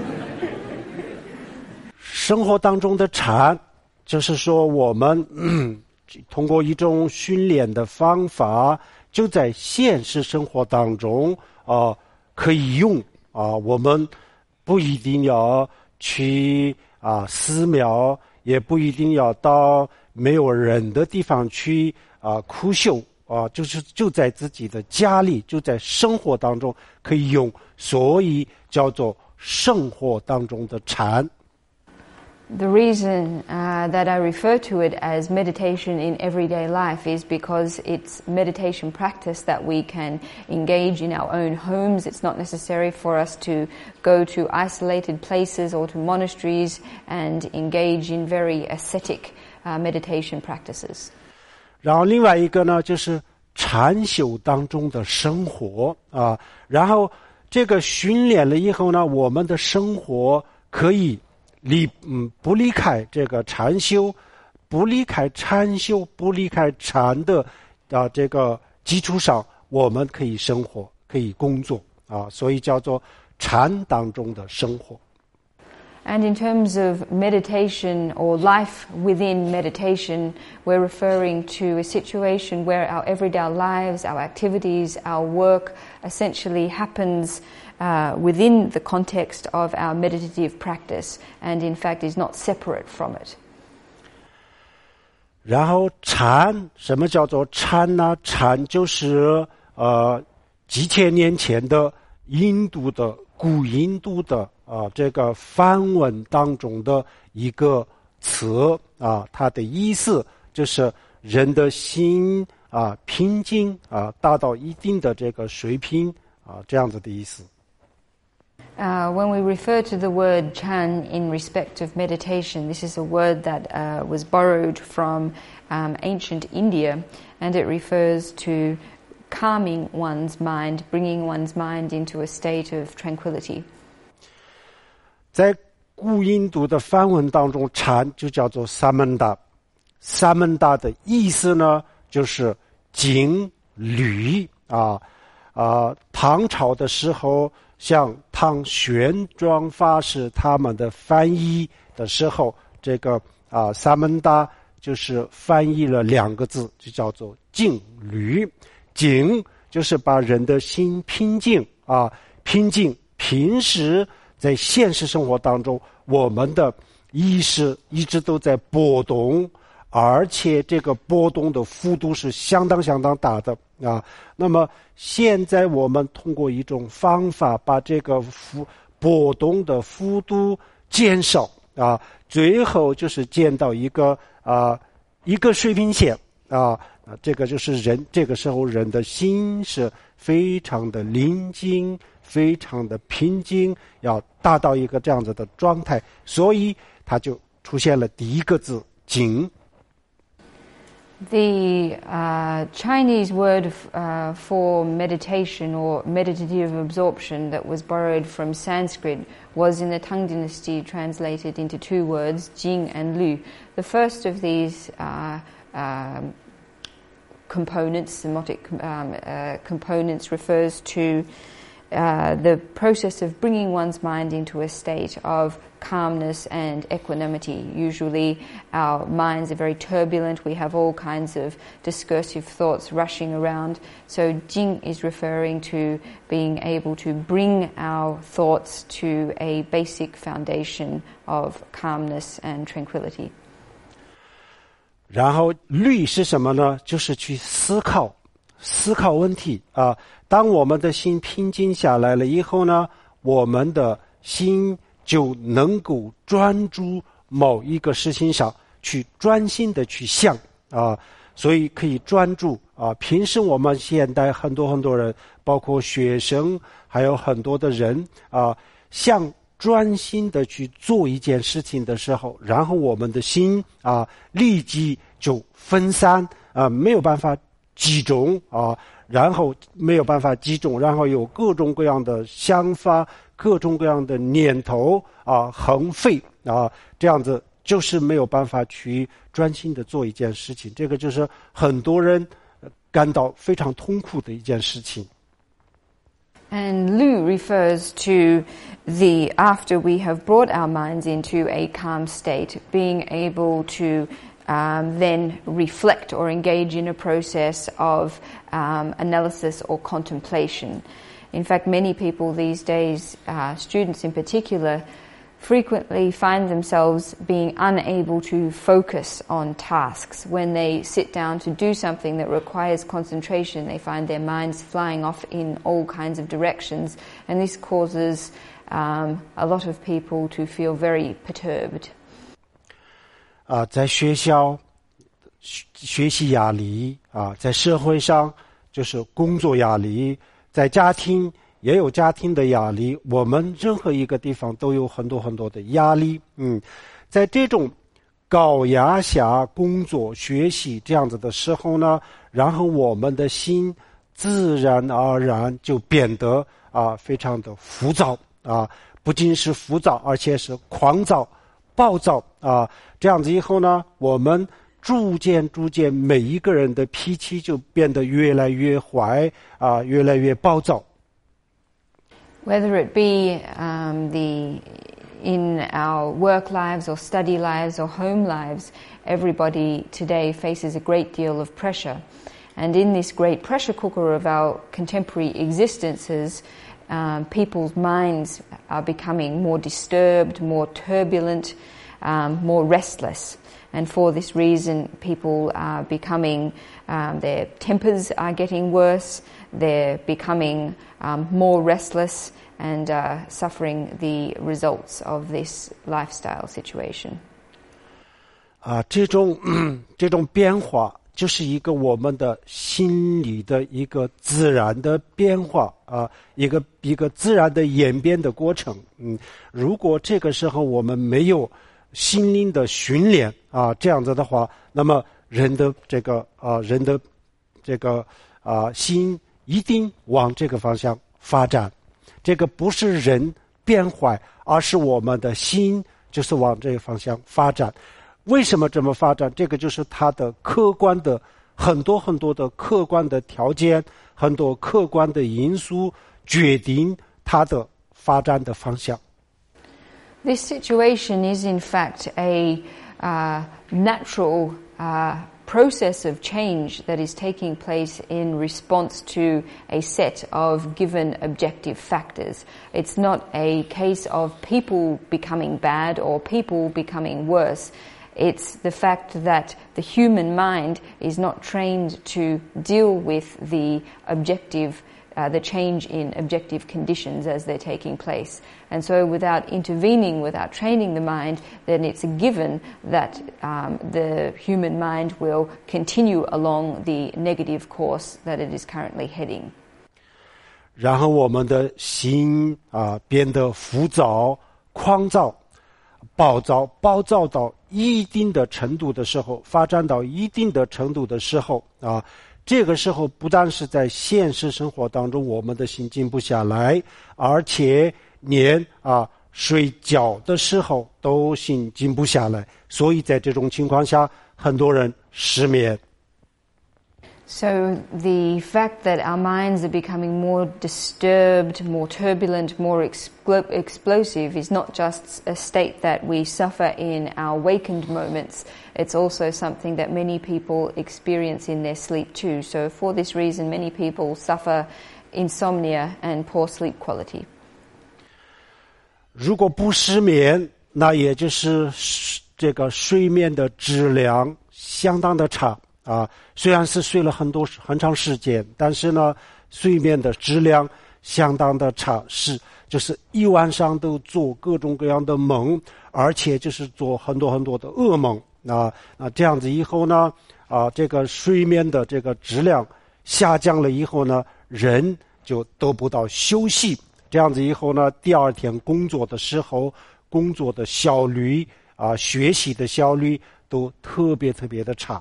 生活当中的禅，就是说我们、嗯、通过一种训练的方法，就在现实生活当中啊、呃、可以用啊、呃，我们不一定要去啊、呃、寺庙，也不一定要到没有人的地方去啊、呃、苦修啊、呃，就是就在自己的家里，就在生活当中可以用，所以叫做生活当中的禅。 The reason uh, that I refer to it as meditation in everyday life is because it's meditation practice that we can engage in our own homes. It's not necessary for us to go to isolated places or to monasteries and engage in very ascetic uh, meditation practices. 然后另外一个呢，就是禅修当中的生活啊。然后这个训练了以后呢，我们的生活可以离嗯不离开这个禅修，不离开禅修，不离开禅的啊这个基础上，我们可以生活，可以工作啊，所以叫做禅当中的生活。 And in terms of meditation or life within meditation, we're referring to a situation where our everyday lives, our activities, our work essentially happens uh, within the context of our meditative practice and in fact is not separate from it. 然后禅，什么叫做禅呢？禅就是呃几千年前的印度的古印度的啊，这个梵文当中的一个词啊，它的意思就是人的心啊平静啊，达到一定的这个水平啊，这样子的意思。 Uh, when we refer to the word chan in respect of meditation, this is a word that uh, was borrowed from um, ancient India, and it refers to calming one's mind, bringing one's mind into a state of tranquility. 在古印度的梵文当中，禅就叫做萨曼达。萨曼达的意思呢，就是静虑啊啊。唐朝的时候，像唐玄奘法师他们的翻译的时候，这个啊萨曼达就是翻译了两个字，就叫做静虑。静就是把人的心平静啊，平静。平时在现实生活当中，我们的意识一直都在波动，而且这个波动的幅度是相当相当大的啊。那么现在我们通过一种方法，把这个幅波动的幅度减少啊，最后就是见到一个啊一个水平线啊。啊，这个就是人，这个时候人的心是非常的宁静，非常的平静，要达到一个这样子的状态，所以它就出现了第一个字静。 The uh, Chinese word uh, for meditation or meditative absorption that was borrowed from Sanskrit was in the Tang Dynasty translated into two words, Jing and Lu. The first of these uh, um, components, semotic um, uh, components, refers to uh, the process of bringing one's mind into a state of calmness and equanimity. Usually our minds are very turbulent, we have all kinds of discursive thoughts rushing around. So Jing is referring to being able to bring our thoughts to a basic foundation of calmness and tranquility. 然后虑是什么呢？就是去思考思考问题啊。当我们的心平静下来了以后呢，我们的心就能够专注某一个事情上，去专心的去想啊，所以可以专注啊。平时我们现代很多很多人，包括学生，还有很多的人啊，想专心的去做一件事情的时候，然后我们的心啊立即就分散啊，没有办法集中啊，然后没有办法集中，然后有各种各样的想法，各种各样的念头啊横飞啊，这样子就是没有办法去专心的做一件事情，这个就是很多人感到非常痛苦的一件事情。 And Lu refers to the, after we have brought our minds into a calm state, being able to um, then reflect or engage in a process of um, analysis or contemplation. In fact, many people these days, uh, students in particular, frequently find themselves being unable to focus on tasks. When they sit down to do something that requires concentration, they find their minds flying off in all kinds of directions, and this causes um, a lot of people to feel very perturbed. 啊，在学校学习压力啊，在社会上就是工作压力，在家庭也有家庭的压力，我们任何一个地方都有很多很多的压力。嗯，在这种高压下工作学习这样子的时候呢，然后我们的心自然而然就变得啊非常的浮躁啊，不仅是浮躁，而且是狂躁、暴躁啊。这样子以后呢，我们逐渐逐渐每一个人的脾气就变得越来越坏啊，越来越暴躁。 Whether it be um, the in our work lives or study lives or home lives, everybody today faces a great deal of pressure. And in this great pressure cooker of our contemporary existences, um, people's minds are becoming more disturbed, more turbulent, um, more restless. And for this reason, people are becoming, um, their tempers are getting worse, they're becoming um, more restless and uh, suffering the results of this lifestyle situation. 啊，这种这种变化就是一个我们的心理的一个自然的变化啊，一个一个自然的演变的过程。嗯，如果这个时候我们没有心灵的训练啊，这样子的话，那么人的这个啊人的这个啊心一定往这个方向发展。这个不是人变坏，而是我们的心就是往这个方向发展。为什么这么发展？这个就是它的客观的很多很多的客观的条件，很多客观的因素决定它的发展的方向。 This situation is in fact a uh, natural uh, process of change that is taking place in response to a set of given objective factors. It's not a case of people becoming bad or people becoming worse. It's the fact that the human mind is not trained to deal with the objective Uh, the change in objective conditions as they're taking place. And so without intervening, without training the mind, then it's a given that um, the human mind will continue along the negative course that it is currently heading. 然后我们的心啊变得浮躁、狂躁、暴躁，暴躁到一定的程度的时候，发展到一定的程度的时候啊。这个时候不但是在现实生活当中我们的心静不下来，而且连啊睡觉的时候都心静不下来，所以在这种情况下很多人失眠。 So the fact that our minds are becoming more disturbed, more turbulent, more expl- explosive is not just a state that we suffer in our wakened moments. It's also something that many people experience in their sleep too. So for this reason, many people suffer insomnia and poor sleep quality. 如果不失眠，那也就是这个睡眠的质量相当的差啊，虽然是睡了很多很长时间，但是呢，睡眠的质量相当的差，是就是一晚上都做各种各样的梦，而且就是做很多很多的噩梦啊啊，这样子以后呢，啊，这个睡眠的这个质量下降了以后呢，人就得不到休息，这样子以后呢，第二天工作的时候，工作的效率啊，学习的效率都特别特别的差。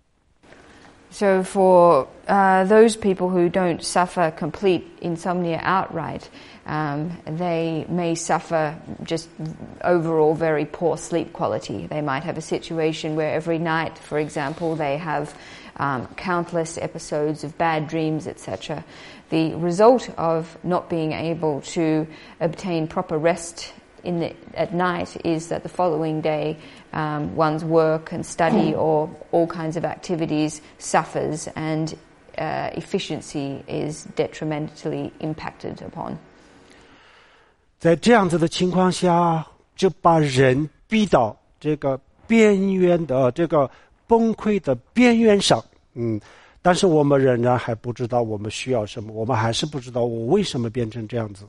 So for uh, those people who don't suffer complete insomnia outright, um, they may suffer just overall very poor sleep quality. They might have a situation where every night, for example, they have um, countless episodes of bad dreams, et cetera. The result of not being able to obtain proper rest in the, at night is that the following day um, one's work and study or all kinds of activities suffers and uh, efficiency is detrimentally impacted upon. 在这样子的情况下，就把人逼到这个边缘的这个崩溃的边缘上。嗯，但是我们仍然还不知道我们需要什么，我们还是不知道我为什么变成这样子。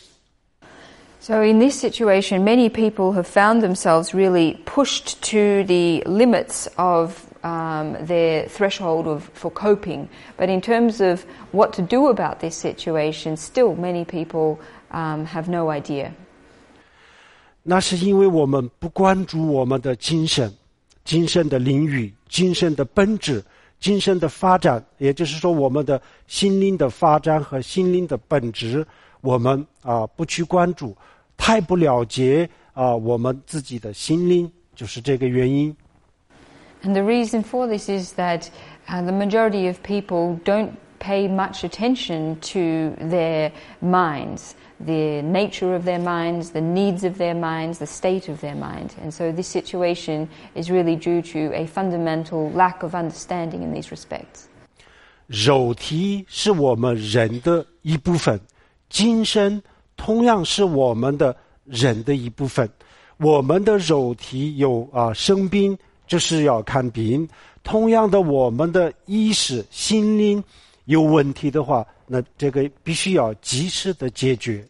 So in this situation, many people have found themselves really pushed to the limits of um, their threshold of, for coping. But in terms of what to do about this situation, still many people um, have no idea. 那是因为我们不关注我们的精神、精神的领域、精神的本质、精神的发展，也就是说我们的心灵的发展和心灵的本质，我们啊不去关注。太不了解啊，我们自己的心灵，就是这个原因。 And the reason for this is that uh, the majority of people don't pay much attention to their minds, the nature of their minds, the needs of their minds, the state of their mind. And so this situation is really due to a fundamental lack of understanding in these respects. 肉体是我们人的一部分，精神同样是我们的人的一部分。我们的肉体有啊生病，就是要看病。同样的，我们的意识、心灵有问题的话，那这个必须要及时的解决。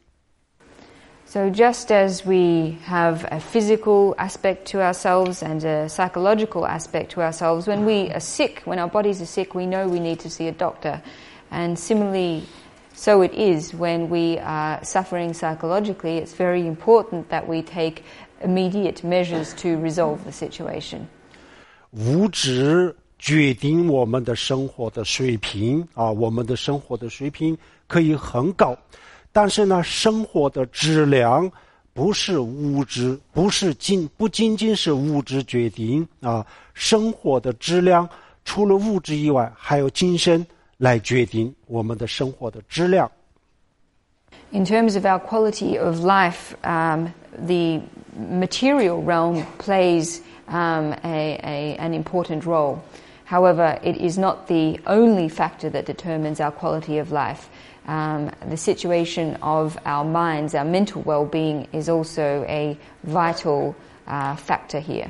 So just as we have a physical aspect to ourselves and a psychological aspect to ourselves, when we are sick, when our bodies are sick, we know we need to see a doctor. And similarly, so it is when we are suffering psychologically, it's very important that we take immediate measures to resolve the situation. 物质决定我们的生活的水平啊，我们的生活的水平可以很高，但是呢，生活的质量不是物质，不是仅不仅仅是物质决定啊，生活的质量除了物质以外，还有精神来决定我们的生活的质量。 In terms of our quality of life, um, the material realm plays um, a, a, an important role. However, it is not the only factor that determines our quality of life. Um, the situation of our minds, our mental well-being, is also a vital uh, factor here.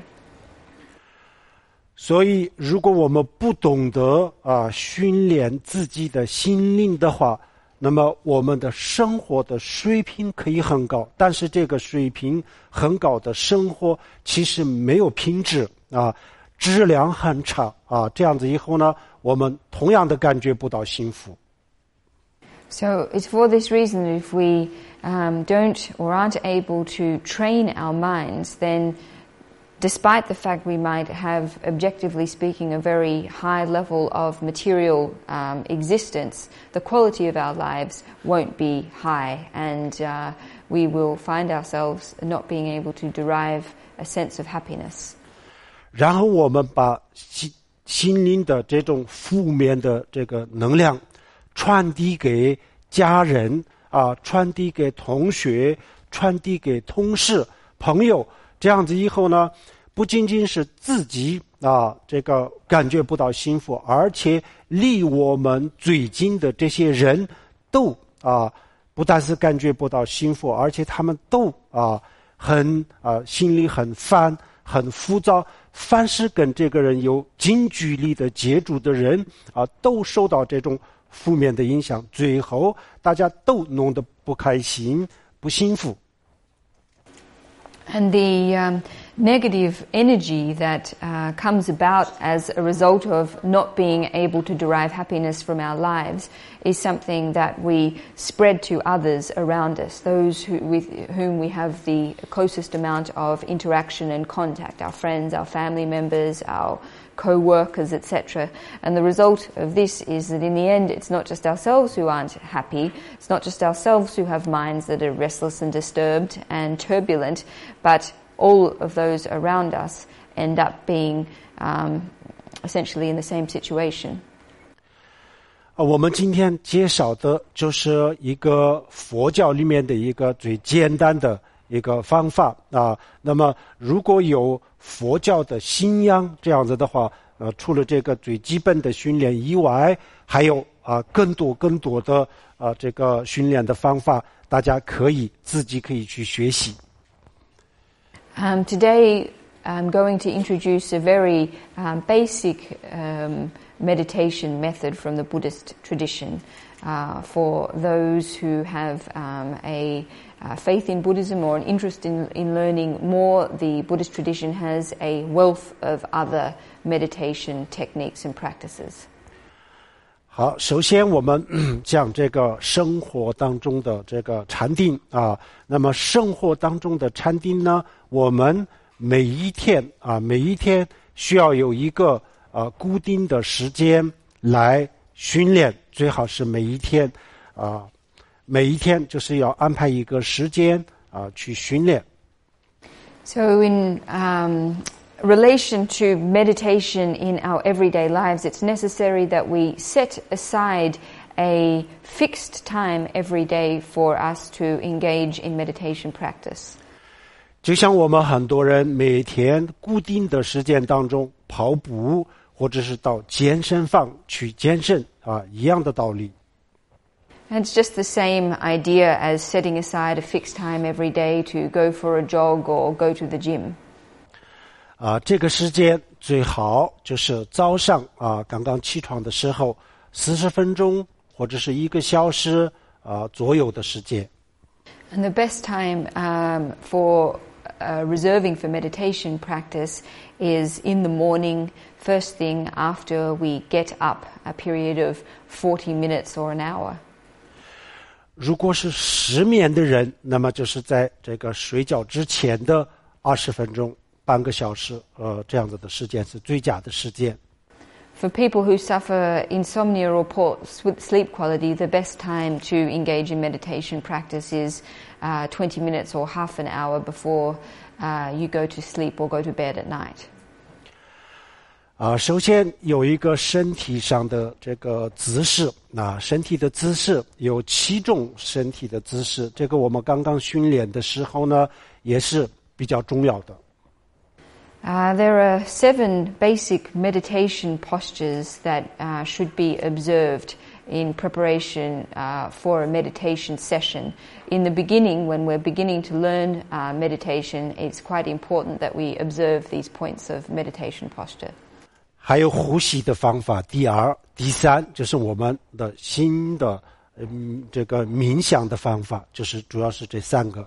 所以，如果我们不懂得啊训练自己的心灵的话，那么我们的生活的水平可以很高，但是这个水平很高的生活其实没有品质啊，质量很差啊。这样子以后呢，我们同样的感觉不到幸福。 So it's for this reason that if we um, don't or aren't able to train our minds, then despite the fact we might have, objectively speaking, a very high level of material um, existence, the quality of our lives won't be high, and uh, we will find ourselves not being able to derive a sense of happiness. 然后我们把心心灵的这种负面的这个能量传递给家人啊，传递给同学，传递给同事、朋友，这样子以后呢，不仅仅是自己啊这个感觉不到幸福，而且离我们最近的这些人都啊不但是感觉不到幸福，而且他们都啊很啊心里很烦、很浮躁， 凡是跟这个人有近距离的接触的人啊，都受到这种负面的影响，最后大家都弄得不开心、不幸福。 And the um, negative energy that uh, comes about as a result of not being able to derive happiness from our lives is something that we spread to others around us, those who, with whom we have the closest amount of interaction and contact, our friends, our family members, our co-workers, et cetera. And the result of this is that in the end, it's not just ourselves who aren't happy, it's not just ourselves who have minds that are restless and disturbed and turbulent, but all of those around us end up being um, essentially in the same situation. 我们今天介绍的就是一个佛教里面的一个最简单的一个方法啊。那么如果有佛教的信仰这样子的话，呃，除了这个最基本的训练以外，还有啊更多更多的啊这个训练的方法，大家可以自己可以去学习。 Um, today, I'm going to introduce a very um, basic um, meditation method from the Buddhist tradition uh, for those who have um, a uh, faith in Buddhism or an interest in, in learning more. The Buddhist tradition has a wealth of other meditation techniques and practices. 好，首先我们讲这个生活当中的这个禅定啊。那么生活当中的禅定呢，我们每一天啊，每一天需要有一个呃固定的时间来训练，最好是每一天啊，每一天就是要安排一个时间啊去训练。 So in um, relation to meditation in our everyday lives, it's necessary that we set aside a fixed time every day for us to engage in meditation practice. 就像我们很多人每天固定的时间当中跑步，或者是到健身房去健身啊，一样的道理。 And it's just the same idea as setting aside a fixed time every day to go for a jog or go to the gym. 啊，这个时间最好就是早上啊，刚刚起床的时候，四十分钟或者是一个小时啊左右的时间。 And the best time um, for uh, reserving for meditation practice is in the morning, first thing after we get up, a period of forty minutes or an hour. 如果是失眠的人，那么就是在这个睡觉之前的二十分钟。半个小时，呃，这样子的时间是最佳的时间。 For people who suffer insomnia or poor sleep quality, the best time to engage in meditation practice is uh, twenty minutes or half an hour before uh, you go to sleep or go to bed at night. 啊，首先有一个身体上的这个姿势，啊，身体的姿势有七种身体的姿势，这个我们刚刚训练的时候呢，也是比较重要的。 Uh, there are seven basic meditation postures that uh, should be observed in preparation uh, for a meditation session. In the beginning, when we're beginning to learn uh, meditation, it's quite important that we observe these points of meditation posture. 还有呼吸的方法，第二、第三就是我们的新的嗯这个冥想的方法，就是主要是这三个。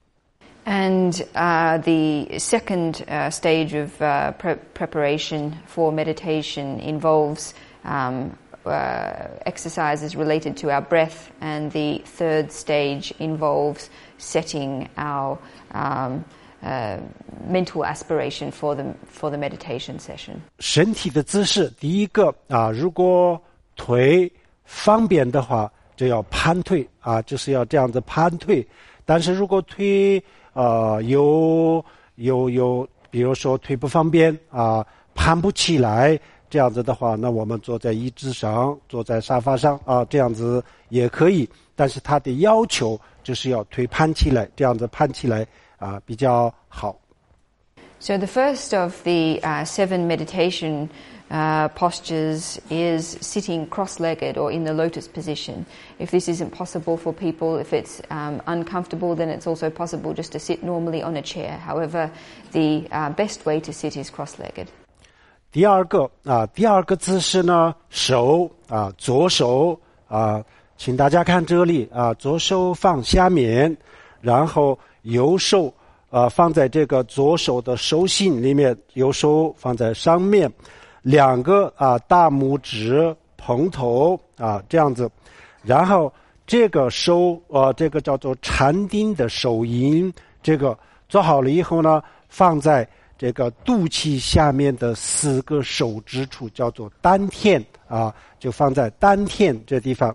And uh, the second uh, stage of uh, pre- preparation for meditation involves um, uh, exercises related to our breath, and the third stage involves setting our um, uh, mental aspiration for the for the meditation session. 身体的姿势，第一个啊，如果腿方便的话，就要盘腿啊，就是要这样子盘腿。但是如果腿呃，有有有，比如说腿不方便啊，盘不起来，这样子的话，那我们坐在椅子上，坐在沙发上啊，这样子也可以。但是它的要求就是要腿盘起来，这样子盘起来啊比较好。 So the first of the uh, seven meditation uh, postures is sitting cross-legged or in the lotus position. If this isn't possible for people, if it's um, uncomfortable, then it's also possible just to sit normally on a chair. However, the uh, best way to sit is cross-legged. 第二个啊，第二个姿势呢，手啊，左手啊，请大家看这里啊，左手放下面，然后右手啊放在这个左手的手心里面，右手放在上面，两个啊大拇指碰头啊这样子，然后这个手啊这个叫做禅定的手印，这个做好了以后呢，放在这个肚脐下面的四个手指处，叫做丹田啊，就放在丹田这地方。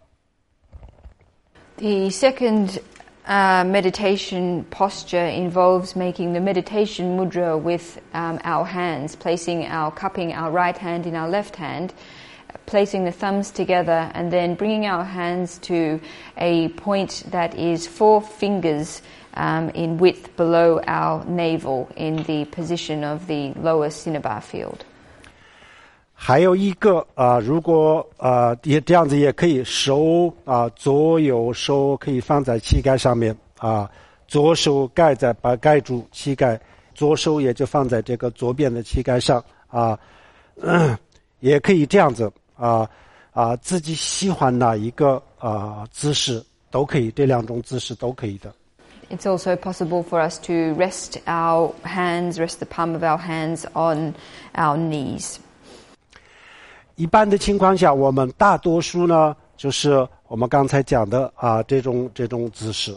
The second uh, meditation posture involves making the meditation mudra with um, our hands, placing our cupping our right hand in our left hand, placing the thumbs together, and then bringing our hands to a point that is four fingers um, in width below our navel in the position of the lower cinnabar field. 还有一个啊、呃，如果啊、呃、也这样子也可以，手啊、呃、左右手可以放在膝盖上面啊、呃，左手盖在把盖住膝盖，左手也就放在这个左边的膝盖上啊、呃，也可以这样子啊啊、呃，自己喜欢哪一个啊、呃、姿势都可以，这两种姿势都可以的。 It's also possible for us to rest our hands, rest the palm of our hands on our knees. 一般的情况下，我们大多数呢，就是我们刚才讲的啊，这种这种姿势。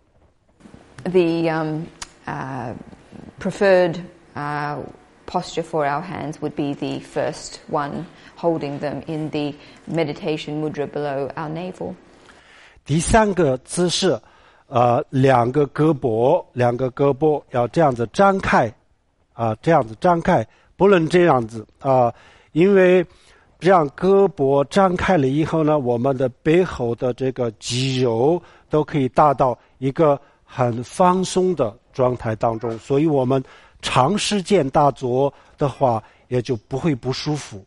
The um, uh, preferred uh, posture for our hands would be the first one, holding them in the meditation mudra below our navel. 第三个姿势，呃，两个胳膊，两个胳膊要这样子张开，啊，这样子张开，不能这样子啊，因为这样胳膊张开了以后呢，我们的背后的这个肌肉都可以达到一个很放松的状态当中，所以我们长时间打坐的话也就不会不舒服。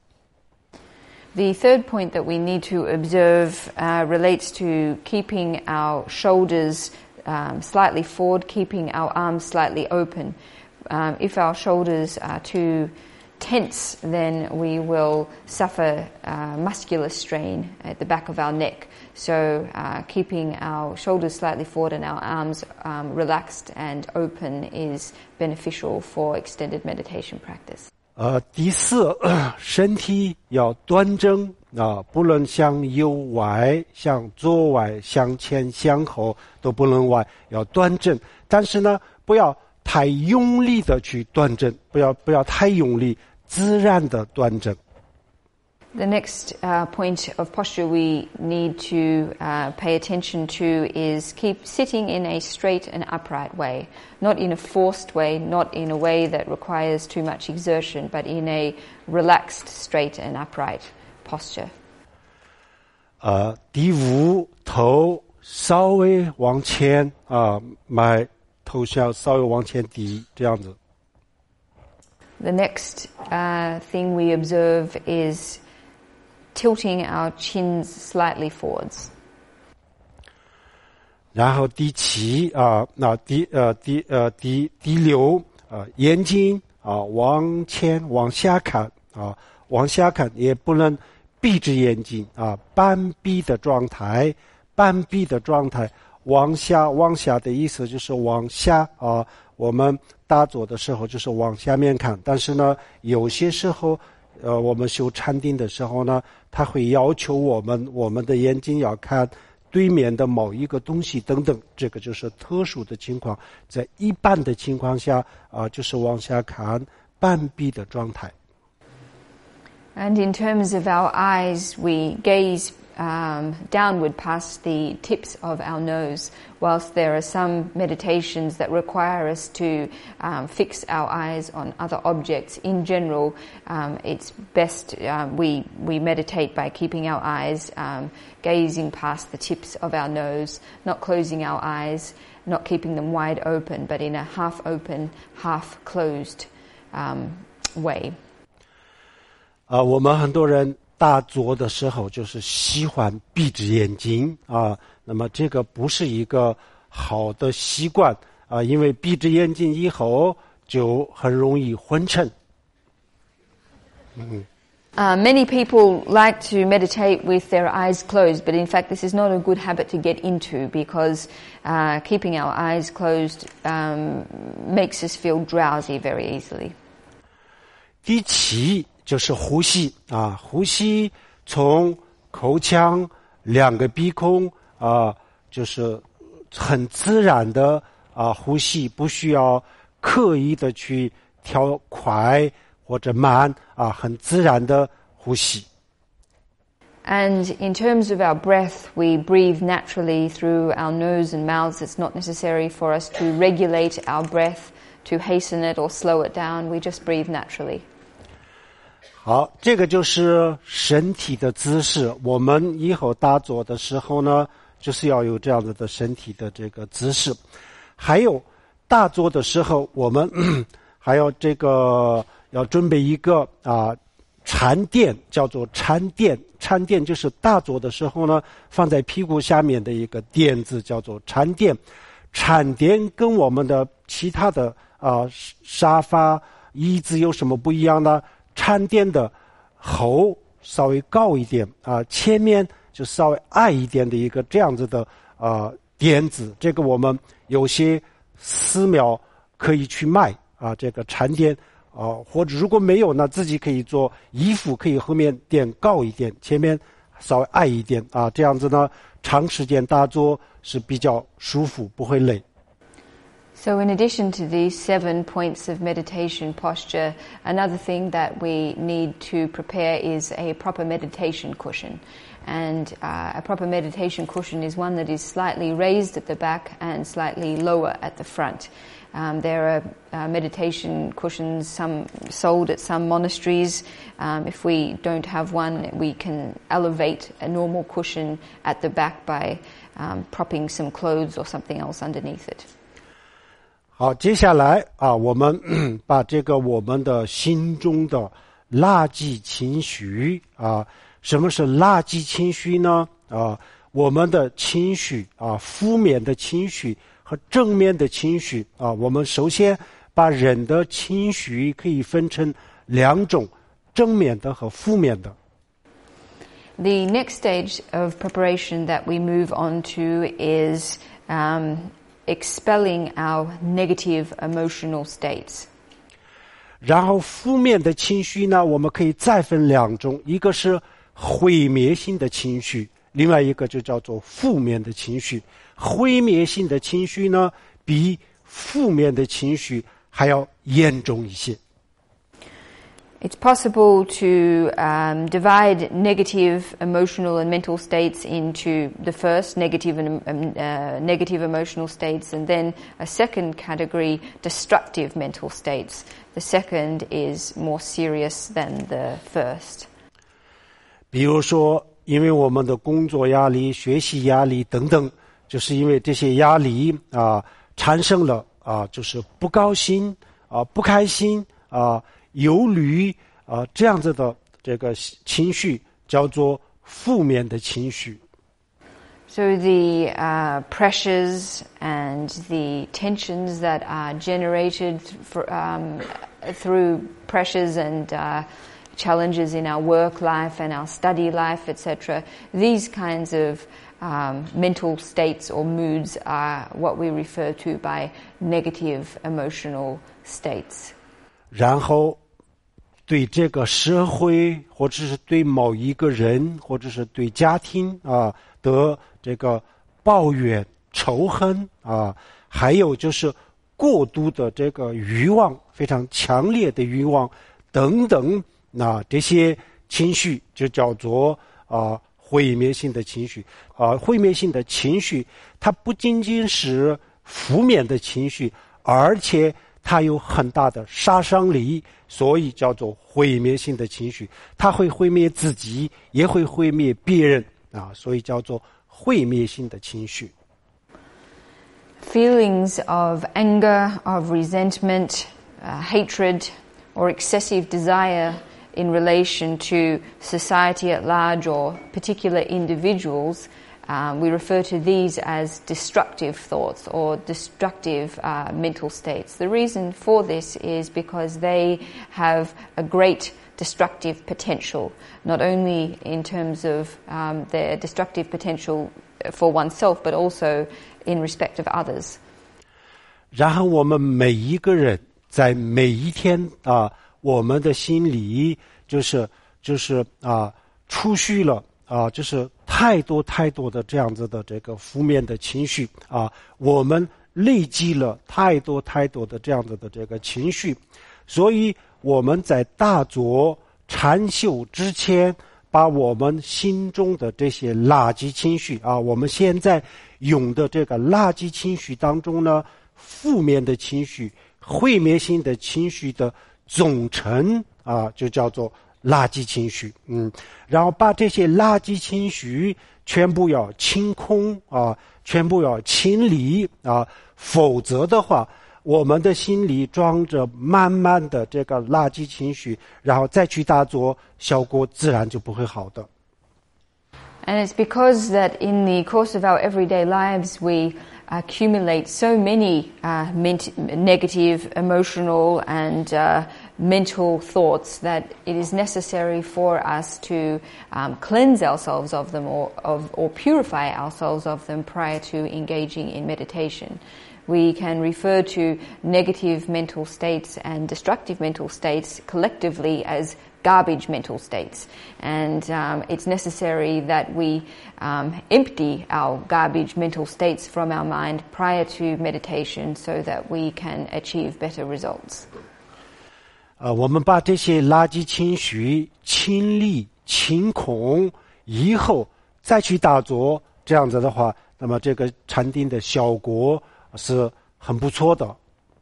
The third point that we need to observe uh, relates to keeping our shoulders um, slightly forward, keeping our arms slightly open. Um, if our shoulders are too tense, then we will suffer uh, muscular strain at the back of our neck. So uh, keeping our shoulders slightly forward and our arms um, relaxed and open is beneficial for extended meditation practice. 呃，第四，身体要端正啊、呃，不能向右歪，向左歪，向前向后都不能歪，要端正。但是呢，不要太用力的去端正，不要不要太用力。自然的端正。 The next uh, point of posture we need to uh, pay attention to is keep sitting in a straight and upright way, not in a forced way, not in a way that requires too much exertion, but in a relaxed, straight and upright posture. 呃，第五，头稍微往前啊，埋头向稍微往前低，这样子。 The next uh, thing we observe is tilting our chins slightly forwards. 然后第七啊，那第呃第呃第第六啊，眼睛啊往前往下看啊，往下看也不能闭着眼睛啊，半闭的状态，半闭的状态，往下往下的意思就是往下啊。我们打坐的时候就是往下面看，但是呢，有些时候，呃，我们修禅定的时候呢，他会要求我们，我们的眼睛要看对面的某一个东西等等，这个就是特殊的情况。在一般的情况下，啊、呃，就是往下看，半闭的状态。 And in terms of our eyes, we gaze um, downward past the tips of our nose, whilst there are some meditations that require us to um, fix our eyes on other objects. In general, um, it's best um, we we meditate by keeping our eyes um, gazing past the tips of our nose, not closing our eyes, not keeping them wide open, but in a half open, half closed um, way. 啊，我们很多人大作的时候就是喜欢闭着眼睛啊，那么这个不是一个好的习惯啊，因为闭着眼睛以后就很容易昏沉。嗯。 Uh, many people like to meditate with their eyes closed, but in fact this is not a good habit to get into because uh, keeping our eyes closed um, makes us feel drowsy very easily. 第七就是呼吸啊，呼吸从口腔两个鼻孔啊，就是很自然的啊呼吸，不需要刻意的去调快或者慢啊，很自然的呼吸。 And in terms of our breath, we breathe naturally through our nose and mouths. It's not necessary for us to regulate our breath, to hasten it or slow it down. We just breathe naturally. 好，这个就是身体的姿势。我们以后打坐的时候呢，就是要有这样子的身体的这个姿势。还有打坐的时候，我们还有这个要准备一个啊禅垫，叫做禅垫。禅垫就是打坐的时候呢，放在屁股下面的一个垫子，叫做禅垫。禅垫跟我们的其他的啊沙发、椅子有什么不一样呢？禅垫的头稍微高一点啊，前面就稍微矮一点的一个这样子的啊垫子。这个我们有些寺庙可以去卖啊，这个禅垫啊，或者如果没有呢，自己可以做衣服，可以后面垫高一点，前面稍微矮一点啊，这样子呢，长时间打坐是比较舒服，不会累。 So in addition to these seven points of meditation posture, another thing that we need to prepare is a proper meditation cushion. And uh, a proper meditation cushion is one that is slightly raised at the back and slightly lower at the front. Um, there are uh, meditation cushions some sold at some monasteries. Um, if we don't have one, we can elevate a normal cushion at the back by um, propping some clothes or something else underneath it. 好，接下来啊，我们把这个我们的心中的垃圾情绪啊，什么是垃圾情绪呢？啊，我们的情绪啊，负面的情绪和正面的情绪啊，我们首先把人的情绪可以分成两种，正面的和负面的。 The next stage of preparation that we move on to is um, expelling our negative emotional states. 然后负面的情绪呢，我们可以再分两种，一个是毁灭性的情绪，另外一个就叫做负面的情绪。毁灭性的情绪呢，比负面的情绪还要严重一些。 It's possible to um, divide negative emotional and mental states into the first negative and um, uh, negative emotional states, and then a second category, destructive mental states. The second is more serious than the first. 比如说，因为我们的工作压力、学习压力等等，就是因为这些压力啊，产生了啊，就是不高兴啊、不开心啊。忧虑啊，这样子的这个情绪叫做负面的情绪。 So the uh, pressures and the tensions that are generated for, um, through pressures and uh, challenges in our work life and our study life, et cetera, these kinds of um, mental states or moods are what we refer to by negative emotional states. 然后对这个社会，或者是对某一个人，或者是对家庭啊的这个抱怨、仇恨啊，还有就是过度的这个欲望，非常强烈的欲望等等，那这些情绪就叫做啊毁灭性的情绪啊。毁灭性的情绪，它不仅仅是负面的情绪，而且它有很大的杀伤力，所以叫做毁灭性的情绪。它会毁灭自己，也会毁灭别人啊，所以叫做毁灭性的情绪。 Feelings of anger, of resentment, uh, hatred, or excessive desire in relation to society at large or particular individuals, um, we refer to these as destructive thoughts or destructive uh, mental states. The reason for this is because they have a great destructive potential, not only in terms of um, their destructive potential for oneself, but also in respect of others. 然后我们每一个人在每一天啊，我们的心里就是就是啊，储蓄了啊，就是太多太多的这样子的这个负面的情绪啊，我们累积了太多太多的这样子的这个情绪，所以我们在大做禅修之前，把我们心中的这些垃圾情绪啊，我们现在用的这个垃圾情绪当中呢，负面的情绪、毁灭性的情绪的总称啊，就叫做垃圾情绪。嗯，然后把这些垃圾情绪全部要清空啊，全部要清理啊，否则的话，我们的心里装着满满的这个垃圾情绪，然后再去打坐，效果自然就不会好的。 And it's because that in the course of our everyday lives we accumulate so many uh, ment- negative, emotional and uh, mental thoughts that it is necessary for us to um, cleanse ourselves of them or, of, or purify ourselves of them prior to engaging in meditation. We can refer to negative mental states and destructive mental states collectively as garbage mental states, and um, it's necessary that we um, empty our garbage mental states from our mind prior to meditation so that we can achieve better results. 呃，我们把这些垃圾情绪清理清空以后，再去打坐，这样子的话，那么这个禅定的效果是很不错的。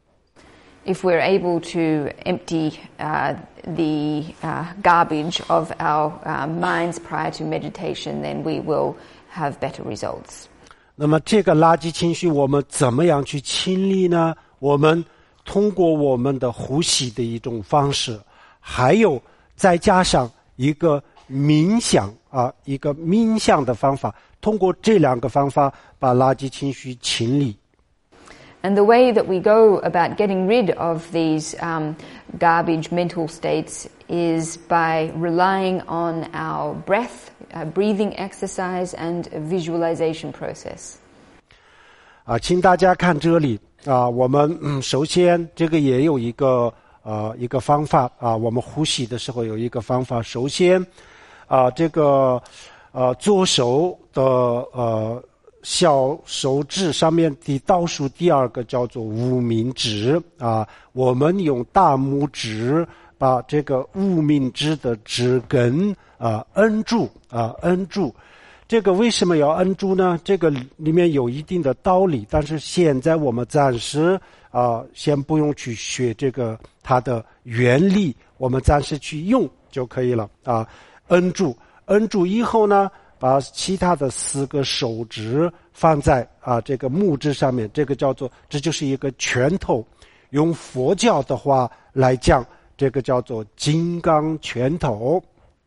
If we're able to empty uh, the uh, garbage of our uh, minds prior to meditation, then we will have better results. 那么这个垃圾情绪我们怎么样去清理呢？我们通过我们的呼吸的一种方式，还有再加上一个冥想啊，一个冥想的方法，通过这两个方法把垃圾情绪清理。 And the way that we go about getting rid of these um, garbage mental states is by relying on our breath, uh, breathing exercise and a visualization process. 啊，请大家看这里啊，我们嗯，首先这个也有一个呃一个方法啊，我们呼吸的时候有一个方法。首先啊，这个呃左手的呃。小手指上面的倒数第二个叫做无名指啊，我们用大拇指把这个无名指的指根啊摁住啊摁住。这个为什么要摁住呢？这个里面有一定的道理，但是现在我们暂时啊先不用去学这个它的原理，我们暂时去用就可以了啊。摁住，摁住以后呢，把其他的四个手指放在啊这个拇指上面，这个叫做，这就是一个拳头。用佛教的话来讲，这个叫做金刚拳头。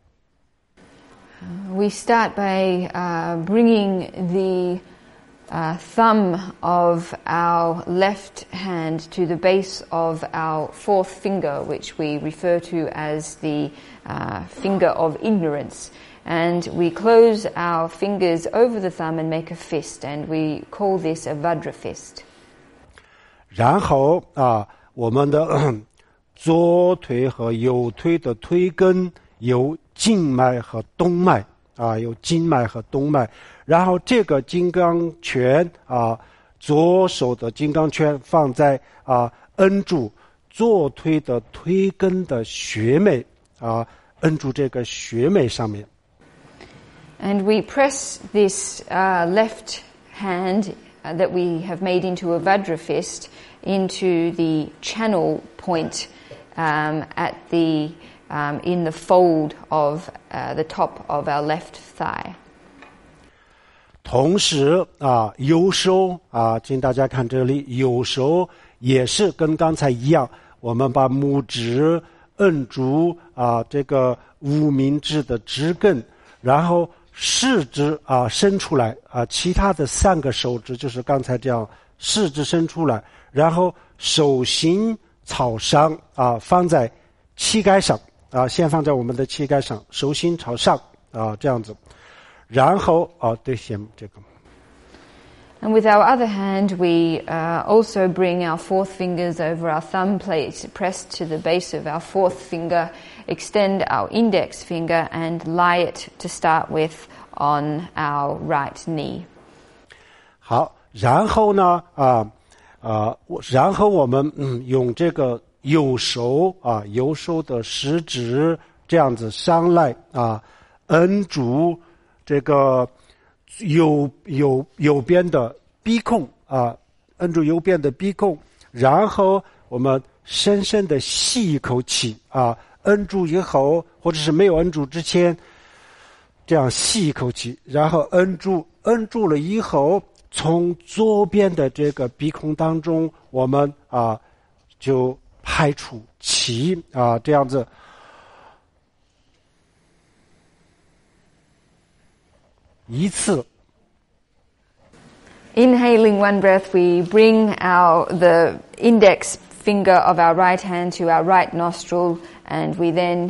We start by uh, bringing the uh, thumb of our left hand to the base of our fourth finger, which we refer to as the uh, finger of ignorance. And we close our fingers over the thumb and make a fist, and we call this a Vajra fist. 然后啊，我们的左腿和右腿的腿根有静脉和动脉啊，有静脉和动脉。然后这个金刚拳啊，左手的金刚拳放在啊，摁住左腿的腿根的穴脉啊，摁住这个穴脉上面。 And we press this uh, left hand uh, that we have made into a Vajra fist into the channel point um, at the um, in the fold of uh, the top of our left thigh. 同时啊，右手啊，请大家看这里，右手也是跟刚才一样，我们把拇指摁住啊这个无名指的指根，然后食指啊伸出来啊，其他的三个手指就是刚才这样，食指伸出来，然后手心朝上啊，放在膝盖上啊，先放在我们的膝盖上，手心朝上啊，这样子，然后啊，对，先这个。 And with our other hand, we uh, also bring our fourth fingers over our thumb plate, pressed to the base of our fourth finger, extend our index finger and lie it to start with on our right knee. 好，然后呢，啊啊，然后我们嗯用这个右手啊，右手的食指这样子上来啊，摁住这个。右右右边的鼻孔啊，摁住右边的鼻孔，然后我们深深的吸一口气啊，摁住以后，或者是没有摁住之前，这样吸一口气，然后摁住，摁住了以后，从左边的这个鼻孔当中，我们啊就排出气啊，这样子。一次 Inhaling one breath, we bring our the index finger of our right hand to our right nostril, and we then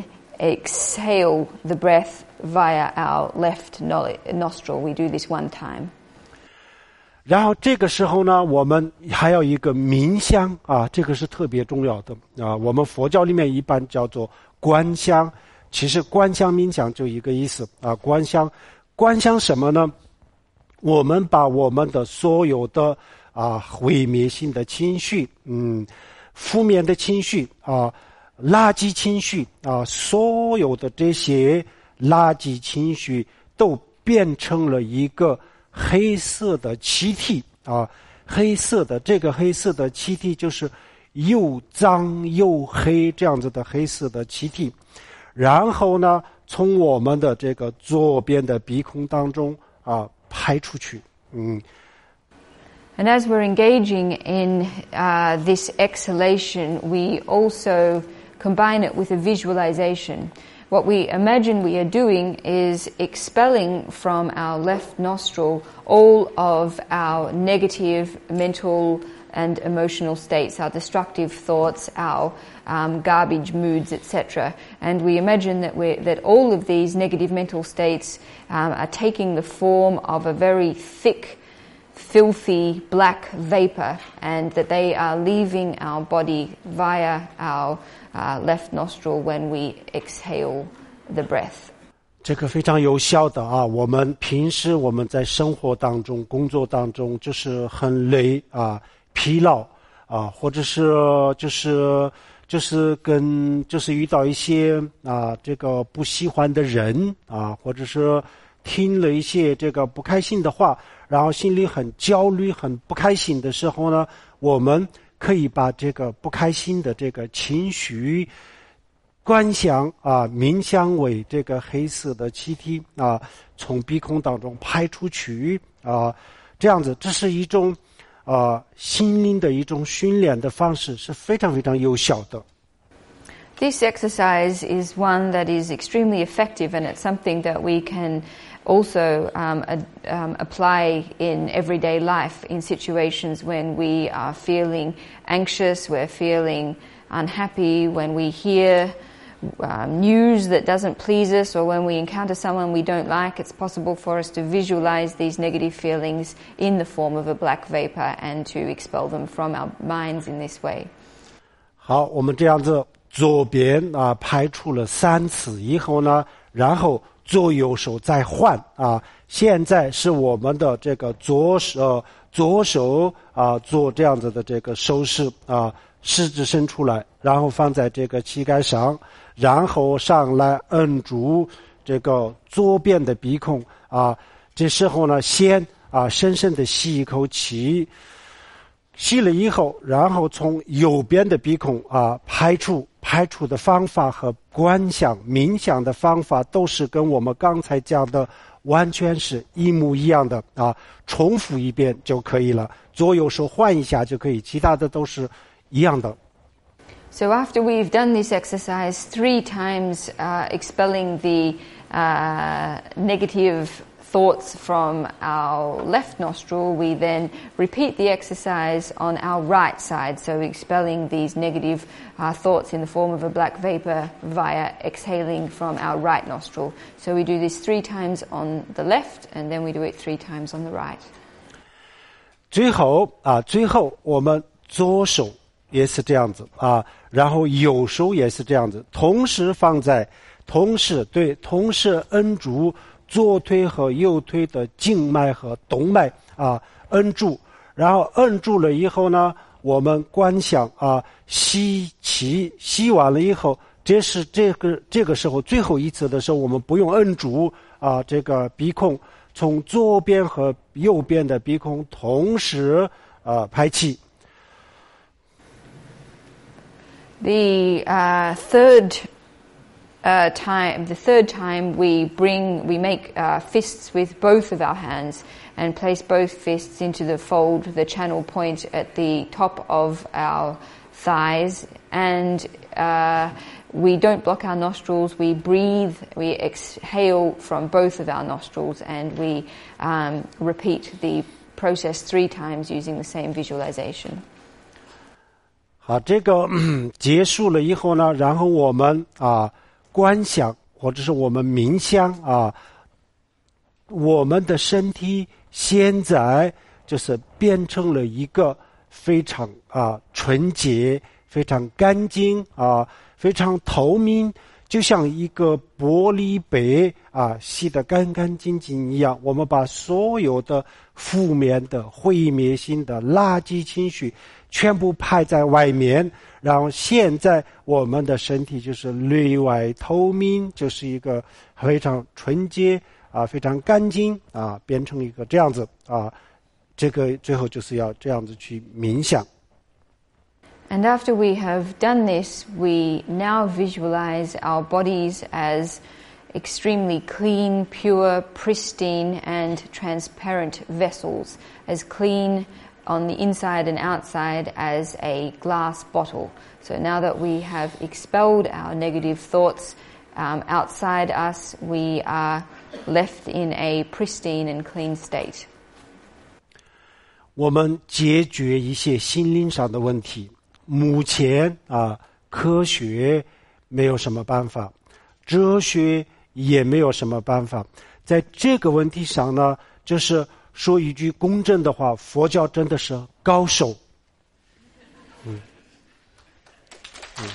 exhale the breath via our left nostril. We do this one time. 然后这个时候呢，我们还有一个冥想啊，这个是特别重要的啊。我们佛教里面一般叫做观想，其实观想冥想就一个意思啊。观想。观想什么呢？我们把我们的所有的啊毁灭性的情绪，嗯，负面的情绪啊，垃圾情绪啊，所有的这些垃圾情绪都变成了一个黑色的气体啊，黑色的这个黑色的气体就是又脏又黑这样子的黑色的气体，然后呢？从我们的这个左边的鼻孔当中啊排出去，嗯。 And as we're engaging in uh, this exhalation, we also combine it with a visualization. What we imagine we are doing is expelling from our left nostril all of our negative mental and emotional states, our destructive thoughts, our um, garbage moods, et cetera. And we imagine that we that all of these negative mental states um, are taking the form of a very thick, filthy black vapor, and that they are leaving our body via our uh, left nostril when we exhale the breath. 这个非常有效的啊！我们平时我们在生活当中、工作当中，就是很累啊。疲劳啊，或者是就是就是跟就是遇到一些啊这个不喜欢的人啊，或者是听了一些这个不开心的话，然后心里很焦虑、很不开心的时候呢，我们可以把这个不开心的这个情绪观想啊，冥想为这个黑色的气体啊，从鼻孔当中排出去啊，这样子，这是一种。啊、呃，心灵的一种训练的方式是非常非常有效的。 This exercise is one that is extremely effective, and it's something that we can also um, ad, um, apply in everyday life in situations when we are feeling anxious, we're feeling unhappy, when we hear Um, news that doesn't please us, or when we encounter someone we don't like. It's possible for us to visualize these negative feelings in the form of a black vapor and to expel them from our minds in this way. 好，我们这样子左边啊排出了三次以后呢，然后左右手再换啊。现在是我们的这个左手左手啊做这样子的这个手势啊，食指伸出来，然后放在这个膝盖上。然后上来摁住这个左边的鼻孔啊，这时候呢，先啊深深的吸一口气，吸了以后，然后从右边的鼻孔啊排出，排出的方法和观想、冥想的方法都是跟我们刚才讲的完全是一模一样的啊，重复一遍就可以了，左右手换一下就可以，其他的都是一样的。 So after we've done this exercise three times, uh, expelling the uh, negative thoughts from our left nostril, we then repeat the exercise on our right side, so expelling these negative uh, thoughts in the form of a black vapor via exhaling from our right nostril. So we do this three times on the left, and then we do it three times on the right. 最后啊，最后我们左手也是这样子啊，然后右手也是这样子，同时放在，同时对，同时摁住左腿和右腿的静脉和动脉啊，摁住，然后摁住了以后呢，我们观想啊，吸气，吸完了以后，这是这个这个时候最后一次的时候，我们不用摁住啊，这个鼻孔从左边和右边的鼻孔同时啊排气。 The uh, third uh, time, the third time we bring, we make uh, fists with both of our hands and place both fists into the fold, the channel point at the top of our thighs, and uh, we don't block our nostrils. We breathe, we exhale from both of our nostrils, and we um, repeat the process three times using the same visualization. 好，这个结束了以后呢，然后我们啊观想或者是我们冥想啊，我们的身体现在就是变成了一个非常啊纯洁、非常干净啊、非常透明，就像一个玻璃杯啊洗得干干净净一样。我们把所有的负面的、毁灭性的垃圾情绪全部排在外面，然后现在我们的身体就是内外透明，就是一个非常纯洁啊，非常干净啊，变成一个这样子啊，这个最后就是要这样子去冥想。 And after we have done this, we now visualize our bodies as extremely clean, pure, pristine, and transparent vessels, as clean on the inside and outside as a glass bottle. So now that we have expelled our negative thoughts um, outside us, we are left in a pristine and clean state. 我们解决一些心灵上的问题，目前啊，科学没有什么办法，哲学也没有什么办法。在这个问题上呢，就是说一句公正的话，佛教真的是高手。嗯，嗯。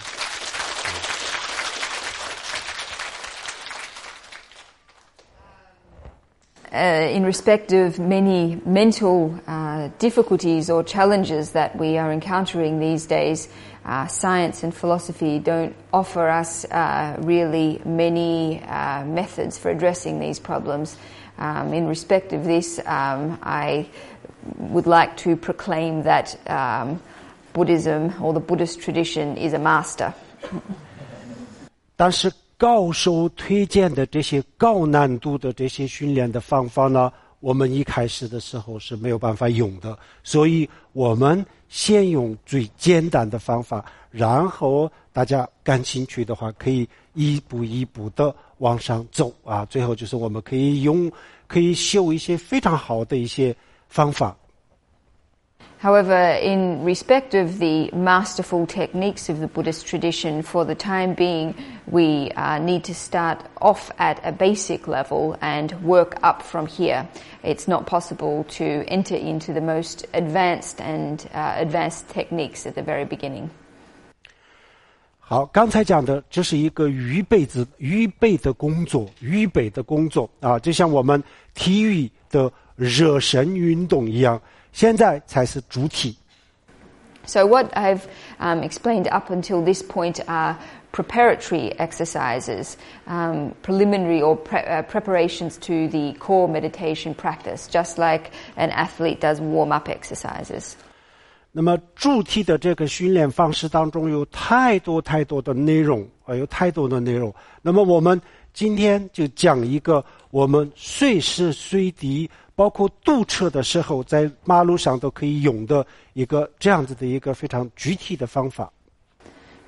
Uh, in respect of many mental uh, difficulties or challenges that we are encountering these days, uh, science and philosophy don't offer us uh, really many uh, methods for addressing these problems. Um, in respect of this, um, I would like to proclaim that um, Buddhism or the Buddhist tradition is a master. 但是高手推荐的这些高难度的这些训练的方法呢，我们一开始的时候是没有办法用的，所以我们先用最简单的方法，然后大家感兴趣的话可以一步一步的往上走啊，最后就是我们可以用可以修一些非常好的一些方法。 However, in respect of the masterful techniques of the Buddhist tradition, for the time being, we uh, need to start off at a basic level and work up from here. It's not possible to enter into the most advanced and uh, advanced techniques at the very beginning. 好，刚才讲的这是一个预备子预备的工作，预备的工作啊，就像我们体育的热身运动一样。现在才是主体。 So what I've um, explained up until this point are preparatory exercises, um, preliminary or pre- uh, preparations to the core meditation practice, just like an athlete does warm-up exercises. 那么主体的这个训练方式当中有太多太多的内容啊，有太多的内容。那么我们今天就讲一个我们随时随地包括堵车的时候在马路上都可以用的一个这样子的一个非常具体的方法。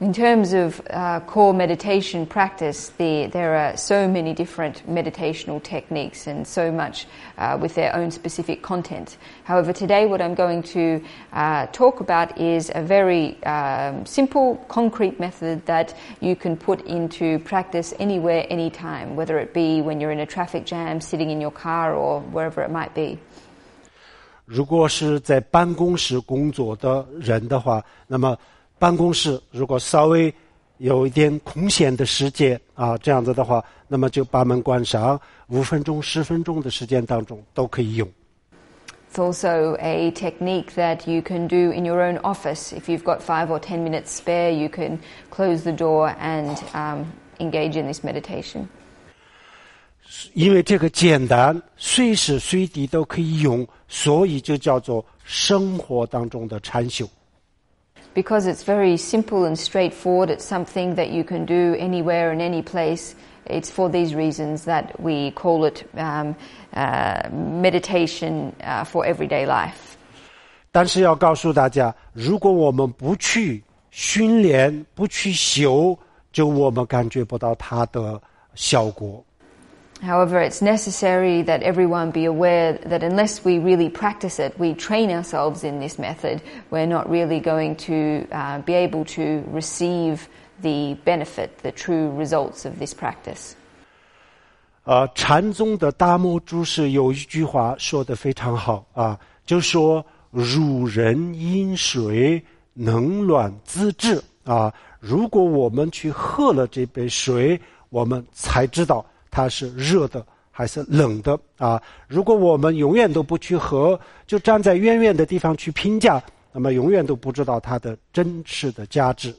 In terms of uh, core meditation practice, the, there are so many different meditational techniques and so much uh, with their own specific content. However, today what I'm going to uh, talk about is a very um, simple, concrete method that you can put into practice anywhere, anytime, whether it be when you're in a traffic jam, sitting in your car, or wherever it might be. 如果是在办公室工作的人的话，那么办公室如果稍微有一点空闲的时间啊，这样子的话，那么就把门关上，五分钟、十分钟的时间当中都可以用。 It's also a technique that you can do in your own office. If you've got five or ten minutes spare, you can close the door and um, engage in this meditation. 因为这个简单，随时随地都可以用，所以就叫做生活当中的禅修。 Because it's very simple and straightforward, it's something that you can do anywhere and any place. It's for these reasons that we call it um, uh, meditation uh, for everyday life. 但是要告诉大家，如果我们不去训练、不去修，就我们感觉不到它的效果。 However, it's necessary that everyone be aware that unless we really practice it, we train ourselves in this method, we're not really going to uh, be able to receive the benefit, the true results of this practice. 呃，禅宗的大摩祖师有一句话说得非常好啊，就说如人饮水，冷暖自知啊。如果我们去喝了这杯水，我们才知道它是热的还是冷的啊！如果我们永远都不去喝，就站在远远的地方去评价，那么永远都不知道它的真实的价值。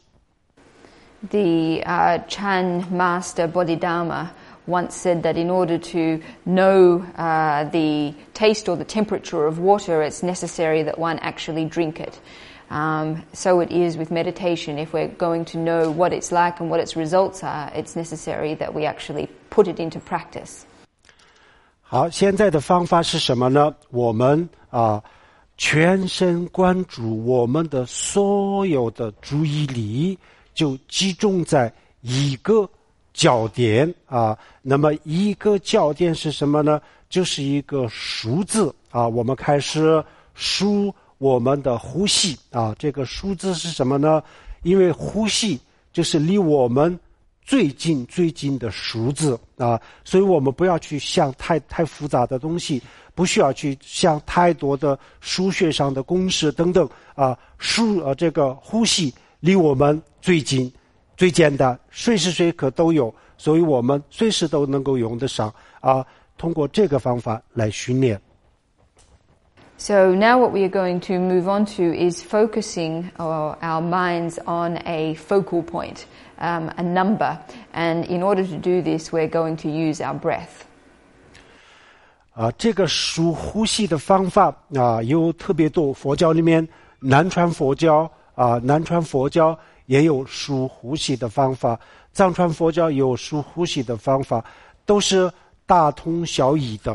The uh, Chan master Bodhidharma once said that in order to know uh, the taste or the temperature of water, it's necessary that one actually drink it. Um, so it is with meditation. If we're going to know what it's like and what its results are, it's necessary that we actually put it into practice. 好，现在的方法是什么呢？我们啊，全神贯注，我们的所有的注意力就集中在一个焦点啊。那么一个焦点是什么呢？就是一个数字啊。我们开始数我们的呼吸啊，这个数字是什么呢？因为呼吸就是离我们最近最近的数字啊，所以我们不要去想太太复杂的东西，不需要去想太多的数学上的公式等等啊。数呃这个呼吸离我们最近、最简单，随时随刻都有，所以我们随时都能够用得上啊。通过这个方法来训练。 So now what we are going to move on to is focusing our, our minds on a focal point, um, a number. And in order to do this, we're going to use our breath. 啊，这个数呼吸的方法啊，有特别多。佛教里面，南传佛教啊，南传佛教也有数呼吸的方法，藏传佛教也有数呼吸的方法，都是大同小异的。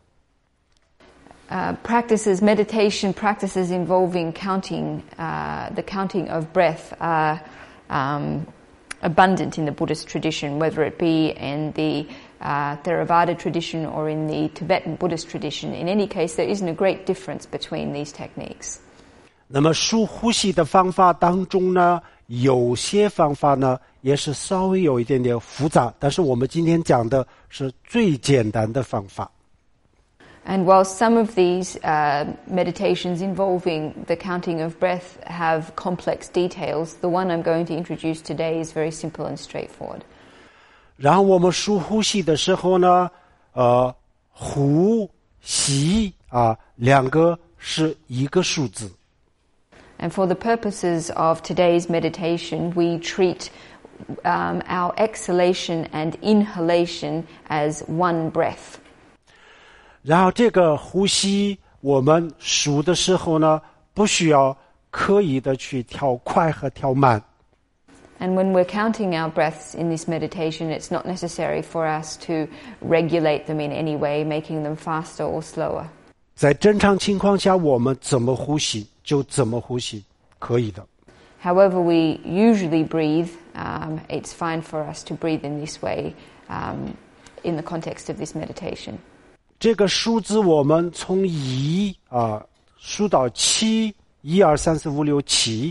Uh, practices, meditation practices involving counting, uh, the counting of breath are um, abundant in the Buddhist tradition, whether it be in the uh, Theravada tradition or in the Tibetan Buddhist tradition. In any case, there isn't a great difference between these techniques. 那么数呼吸的方法当中呢，有些方法呢也是稍微有一点点复杂，但是我们今天讲的是最简单的方法。 And while some of these uh, meditations involving the counting of breath have complex details, the one I'm going to introduce today is very simple and straightforward. 然后我们数呼吸的时候呢，呃，呼吸啊，两个是一个数字。 And for the purposes of today's meditation, we treat um, our exhalation and inhalation as one breath. 然后这个呼吸我们数的时候呢，不需要刻意的去调快和调慢。 And when we're counting our breaths in this meditation, it's not necessary for us to regulate them in any way, making them faster or slower. 在正常情况下，我们怎么呼吸就怎么呼吸，可以的。 however we usually breathe, um, it's fine for us to breathe in this way um, in the context of this meditation. 这个数字我们从一啊数到七，一二三四五六七。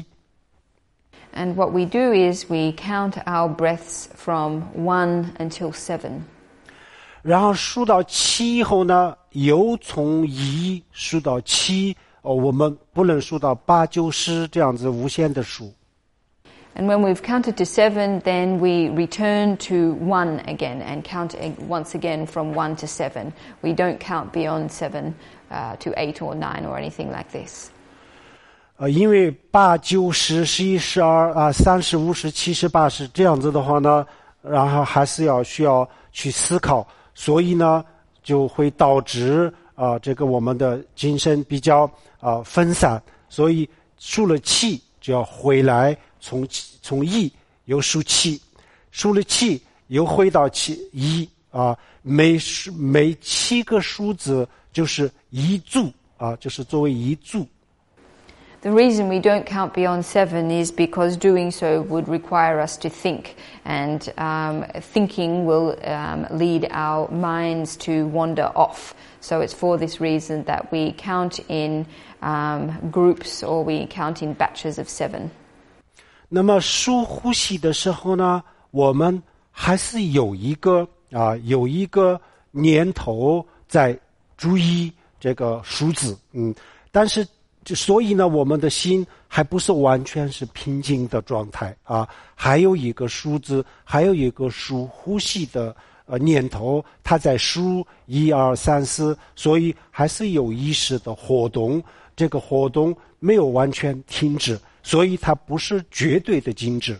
And what we do is we count our breaths from one until seven. 然后数到七以后呢，又从一数到七，哦，我们不能数到八九十这样子无限的数。 And when we've counted to seven, then we return to one again and count once again from one to seven. We don't count beyond seven uh, to eight or nine or anything like this. 呃，因为八九十十一十二啊三十五十七十八十这样子的话呢，然后还是要需要去思考，所以呢就会导致啊、呃、这个我们的精神比较啊、呃、分散，所以数了七就要回来，从从一又数七，数了七又回到七一啊，每每七个数字就是一组啊，就是作为一组。 The reason we don't count beyond seven is because doing so would require us to think, and um, thinking will um, lead our minds to wander off. So it's for this reason that we count in um, groups or we count in batches of seven. 那么数呼吸的时候呢，我们还是有一个啊有一个念头在注意这个数字，嗯，但是。所以呢，我们的心还不是完全是平静的状态啊，还有一个数字，还有一个数呼吸的呃念头，它在数一二三四，所以还是有意识的活动，这个活动没有完全停止，所以它不是绝对的静止。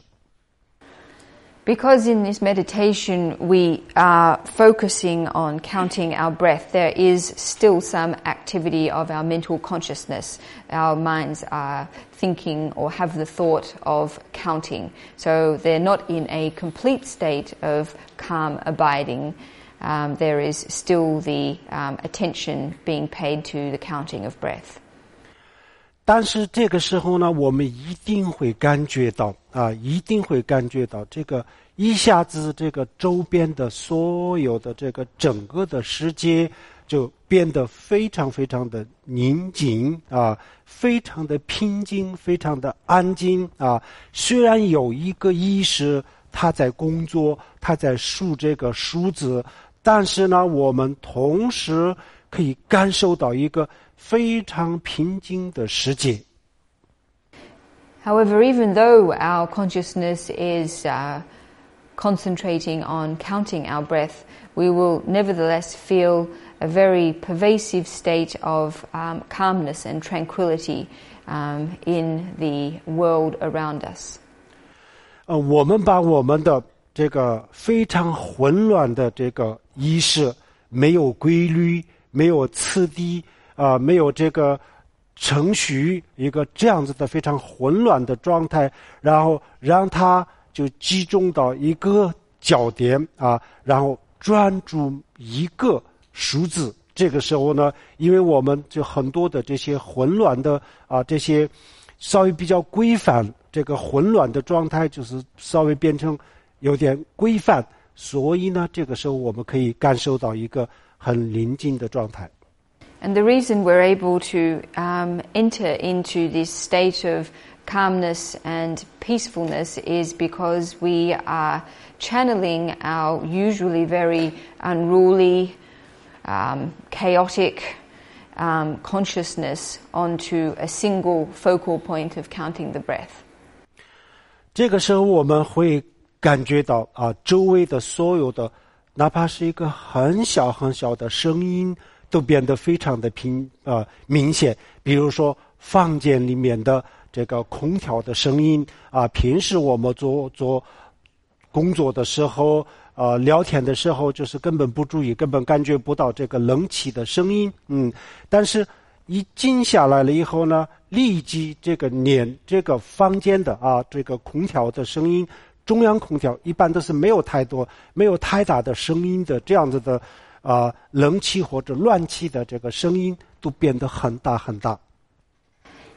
Because in this meditation we are focusing on counting our breath, there is still some activity of our mental consciousness. Our minds are thinking or have the thought of counting. So they're not in a complete state of calm abiding. Um, there is still the um, attention being paid to the counting of breath. 但是这个时候呢，我们一定会感觉到啊，一定会感觉到这个一下子这个周边的所有的这个整个的世界就变得非常非常的宁静啊，非常的平静，非常的安静啊。虽然有一个意识他在工作，他在数这个数字，但是呢，我们同时可以感受到一个非常平静的世界。 However, even though our consciousness is uh, concentrating on counting our breath, we will nevertheless feel a very pervasive state of um, calmness and tranquility um, in the world around us. 呃，我们把我们的这个非常混乱的这个意识，没有规律，没有次第。啊、呃，没有这个程序，一个这样子的非常混乱的状态，然后让它就集中到一个焦点啊，然后专注一个数字。这个时候呢，因为我们就很多的这些混乱的啊，这些稍微比较规范，这个混乱的状态就是稍微变成有点规范，所以呢，这个时候我们可以感受到一个很宁静的状态。 And the reason we're able to um, enter into this state of calmness and peacefulness is because we are channeling our usually very unruly, um, chaotic um, consciousness onto a single focal point of counting the breath. 这个时候我们会感觉到啊，周围的所有的，哪怕是一个很小很小的声音。都变得非常的平呃明显，比如说房间里面的这个空调的声音啊，平时我们做做工作的时候，呃聊天的时候，就是根本不注意，根本感觉不到这个冷气的声音，嗯，但是一静下来了以后呢，立即这个连这个房间的啊这个空调的声音，中央空调一般都是没有太多、没有太大的声音的这样子的。啊、呃，冷气或者乱气的这个声音都变得很大很大。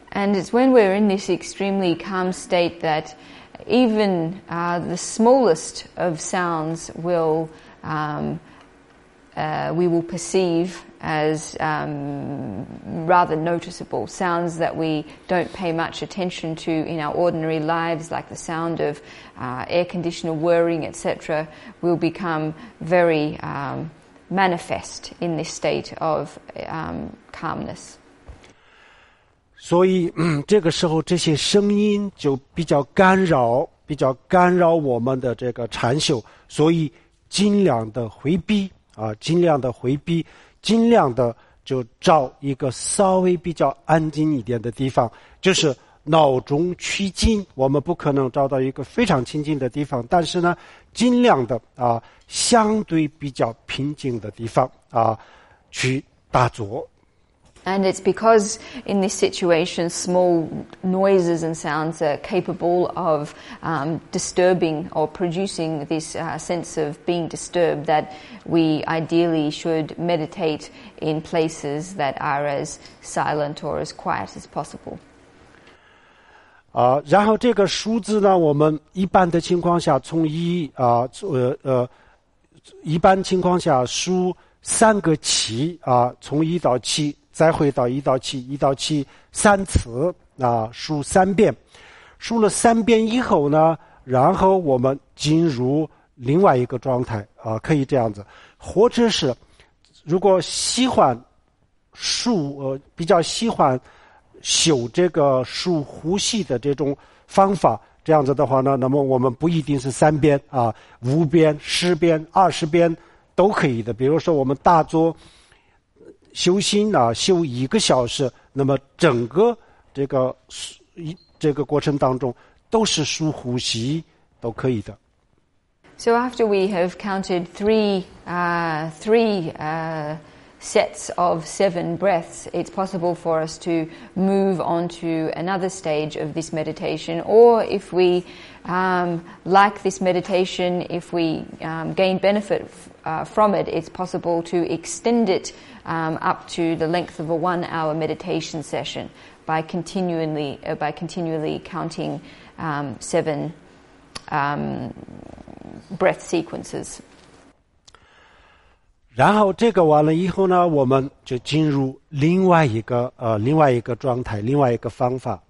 And it's when we're in this extremely calm state that even uh, the smallest of sounds will um, uh, we will perceive as um, rather noticeable. Sounds that we don't pay much attention to in our ordinary lives, like the sound of uh, air conditioner whirring, et cetera, will become very um, manifest in this state of um, calmness. 所以、嗯、这个时候这些声音就比较干扰比较干扰我们的这个禅修，所以尽量的回避啊，尽量的回避，尽量的就找一个稍微比较安静一点的地方，就是脑中取静。我们不可能找到一个非常清静的地方，但是呢尽量的啊相对比较平静的地方啊去打坐。 And it's because in this situation small noises and sounds are capable of um, disturbing or producing this uh, sense of being disturbed that we ideally should meditate in places that are as silent or as quiet as possible. 啊，然后这个数字呢，我们一般的情况下从一啊呃呃，一般情况下数三个七啊，从一到七。再回到一到七，一到七三次啊，数三遍，数了三遍以后呢，然后我们进入另外一个状态啊，可以这样子，或者是如果喜欢数呃比较喜欢修这个数呼吸的这种方法，这样子的话呢，那么我们不一定是三遍啊，五遍、十遍、二十遍都可以的。比如说我们大坐。修心啊，修一个小时，那么整个这个这个过程当中都是数呼吸都可以的。 So after we have counted three, uh, three uh, sets of seven breaths, it's possible for us to move on to another stage of this meditation. Or if we um, like this meditation, if we um, gain benefit uh, from it, it's possible to extend it um, up to the length of a one-hour meditation session by continually uh, by continually counting um, seven um, breath sequences. 然后这个完了以后呢，我们就进入另外一个呃另外一个状态，另外一个方法。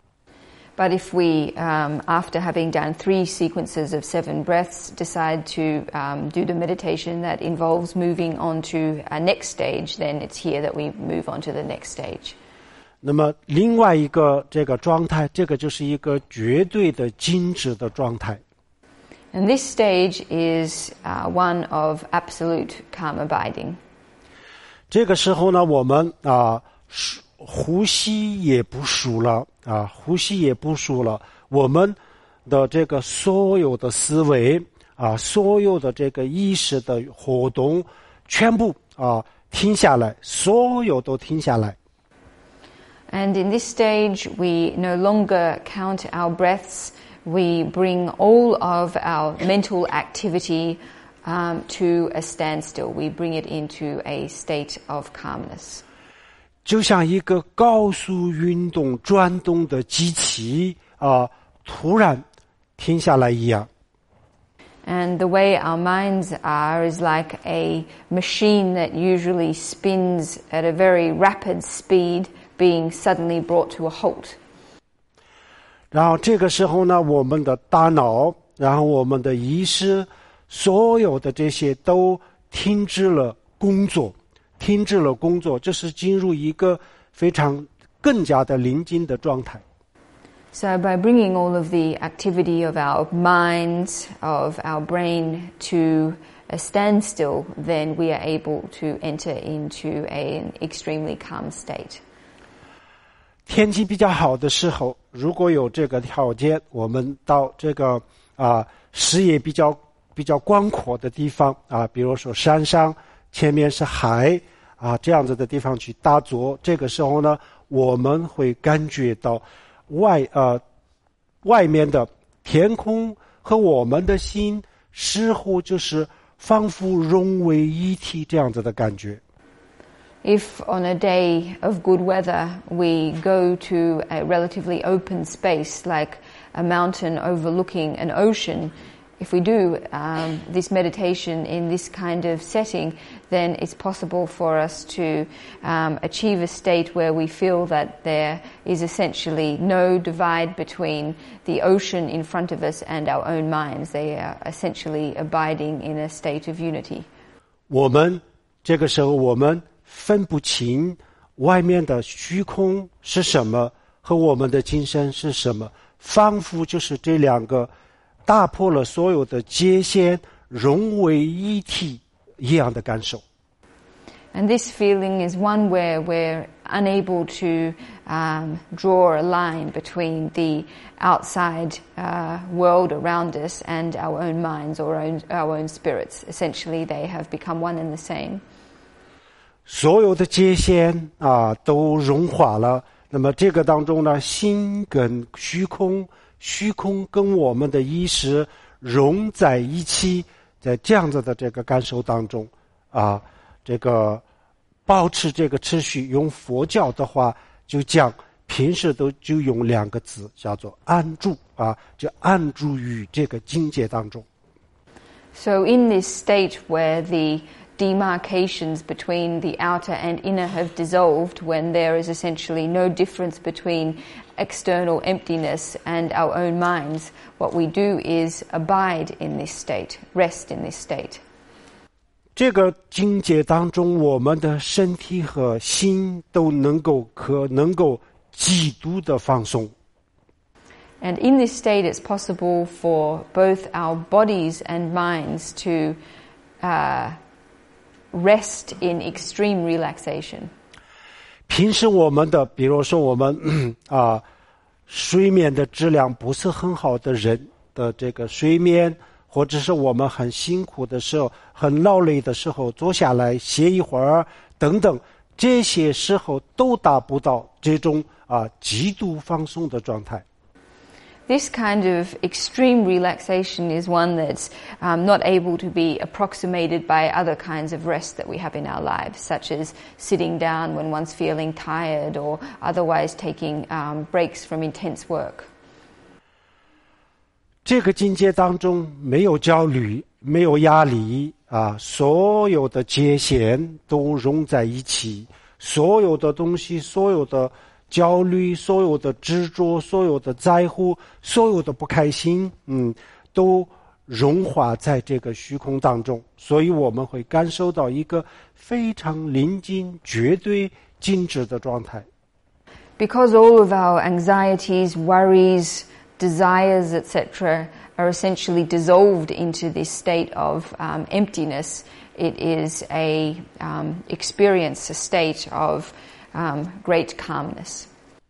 But if we, um, after having done three sequences of seven breaths, decide to um, do the meditation that involves moving on to a next stage, then it's here that we move on to the next stage. 那么另外一个这个状态，这个就是一个绝对的静止的状态。 And this stage is uh, one of absolute calm abiding. 这个时候呢，我们啊呼吸也不数了啊，呼吸也不数了，我们的这个所有的思维啊，所有的这个意识的活动，全部啊停下来，所有都停下来。 And in this stage, we no longer count our breaths. We bring all of our mental activity um, to a standstill. We bring it into a state of calmness. 就像一个高速运动转动的机器啊，突然停下来一样。 And the way our minds are is like a machine that usually spins at a very rapid speed, being suddenly brought to a halt. 然后这个时候呢，我们的大脑，然后我们的意识，所有的这些都停止了工作，停止了工作，这是进入一个非常更加的宁静的状态。 So by bringing all of the activity of our minds, of our brain to a standstill, then we are able to enter into an extremely calm state. 天气比较好的时候，如果有这个条件，我们到这个啊视野比较比较广阔的地方啊，比如说山上前面是海啊这样子的地方去打坐，这个时候呢，我们会感觉到外呃外面的天空和我们的心似乎就是仿佛融为一体这样子的感觉。 If on a day of good weather we go to a relatively open space like a mountain overlooking an ocean, if we do um, this meditation in this kind of setting, then it's possible for us to um, achieve a state where we feel that there is essentially no divide between the ocean in front of us and our own minds. They are essentially abiding in a state of unity. 我们这个时候我们分不清外面的虚空是什么和我们的精神是什么，仿佛就是这两个打破了所有的界限，融为一体一样的感受。 And this feeling is one where we're unable to um, draw a line between the outside uh, world around us and our own minds or our own, our own spirits. Essentially, they have become one and the same. 所有的界限啊都融化了，那么这个当中呢，心跟虚空，虚空跟我们的意识融在一起，在这样子的这个感受当中啊，这个保持这个秩序，用佛教的话就讲，平时都就用两个字，叫做安住啊，就安住于这个境界当中。 So in this state where the demarcations between the outer and inner have dissolved, when there is essentially no difference between external emptiness and our own minds, what we do is abide in this state, rest in this state. 这个境界当中，我们的身体和心都能够可能够极度的放松。 And in this state, it's possible for both our bodies and minds to uh, rest in extreme relaxation. 平时我们的，比如说我们啊，睡眠的质量不是很好的人的这个睡眠，或者是我们很辛苦的时候、很劳累的时候，坐下来歇一会儿等等，这些时候都达不到这种啊极度放松的状态。 This kind of extreme relaxation is one that's um, not able to be approximated by other kinds of rest that we have in our lives, such as sitting down when one's feeling tired or otherwise taking um, breaks from intense work. 这个境界当中没有焦虑，没有压力啊，所有的界限都融在一起，所有的东西，所有的焦虑，所有的执着，所有的在乎，所有的不开心，嗯，都融化在这个虚空当中，所以我们会感受到一个非常临近、绝对静止的状态。 Because all of our anxieties, worries, desires, et cetera, are essentially dissolved into this state of um, emptiness, it is a um, experience, a state of Um, great calmness.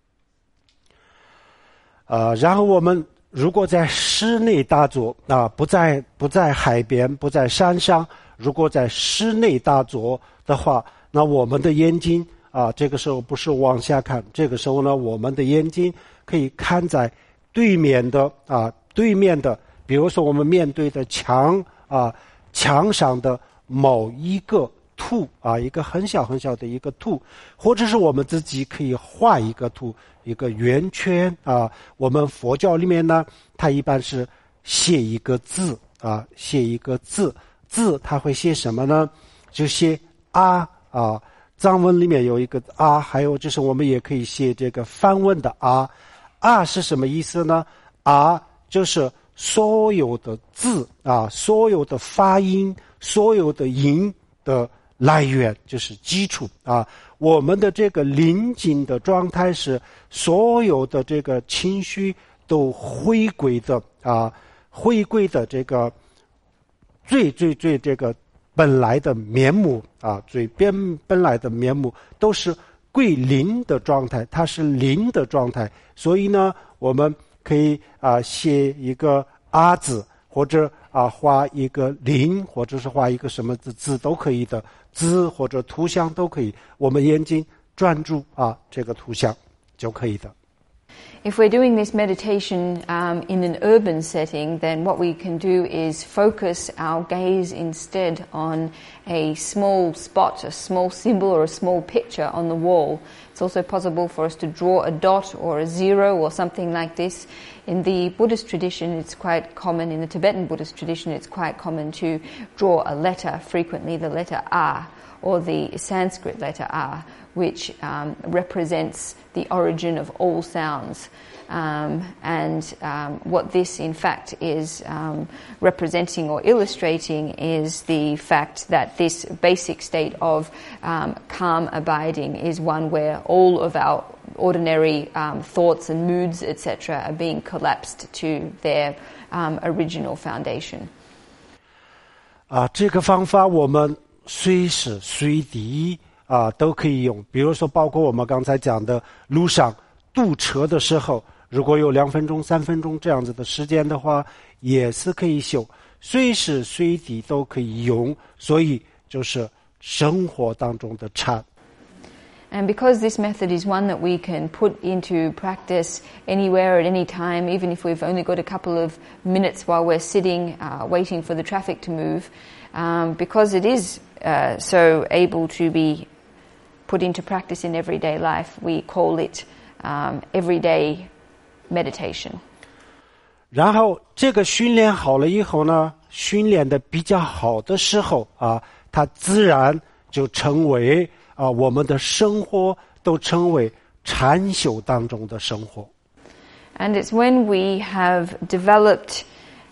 呃，然后我们如果在室内打坐啊，不在不在海边，不在山上，如果在室内打坐的话，那我们的眼睛啊，这个时候不是往下看，这个时候呢，我们的眼睛可以看在对面的啊，对面的，比如说我们面对的墙啊，墙上的某一个图啊，一个很小很小的一个图，或者是我们自己可以画一个图，一个圆圈啊。我们佛教里面呢，它一般是写一个字啊，写一个字，字它会写什么呢？就写啊啊，藏文里面有一个啊，还有就是我们也可以写这个梵文的啊。啊是什么意思呢？啊就是所有的字啊，所有的发音，所有的音的来源，就是基础啊。我们的这个临近的状态是所有的这个情绪都回归的啊，回归的这个最最最这个本来的面目啊，最本本来的面目都是归零的状态，它是零的状态。所以呢，我们可以啊写一个啊字，或者啊画一个零，或者是画一个什么字字都可以的，字或者图像都可以，我们眼睛专注啊这个图像就可以的。 If we're doing this meditation um, in an urban setting, then what we can do is focus our gaze instead on a small spot, a small symbol or a small picture on the wall. It's also possible for us to draw a dot or a zero or something like this. In the Buddhist tradition, it's quite common, in the Tibetan Buddhist tradition, it's quite common to draw a letter, frequently the letter A, or the Sanskrit letter A, which um, represents the origin of all sounds. Um, and um, what this, in fact, is um, representing or illustrating is the fact that this basic state of um, calm abiding is one where all of our ordinary um, thoughts and moods, et cetera, are being collapsed to their um, original foundation. 啊，这个方法我们随时随地啊都可以用。比如说，包括我们刚才讲的路上堵车的时候，如果有两分钟、三分钟这样子的时间的话，也是可以修，随时随地都可以用。所以就是生活当中的禅。 And because this method is one that we can put into practice anywhere at any time, even if we've only got a couple of minutes while we're sitting, uh, waiting for the traffic to move, um, because it is uh, so able to be put into practice in everyday life, we call it um, everyday meditation. 然后这个训练好了以后呢，训练的比较好的时候啊，它自然就成为啊，我们的生活都成为禅修当中的生活。 And it's when we have developed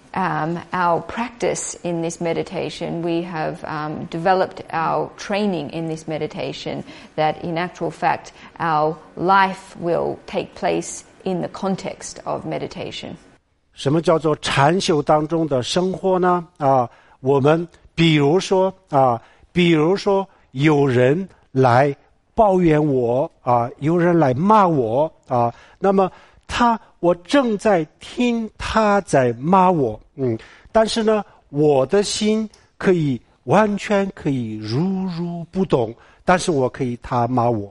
um, our practice in this meditation, we have um, developed our training in this meditation, that in actual fact our life will take place in the context of meditation. 什么叫做禅修当中的生活呢？啊，我们比如说啊，比如说有人来抱怨我啊，有人来骂我啊，那么他我正在听他在骂我，嗯，但是呢，我的心可以完全可以如如不动，但是我可以他骂我。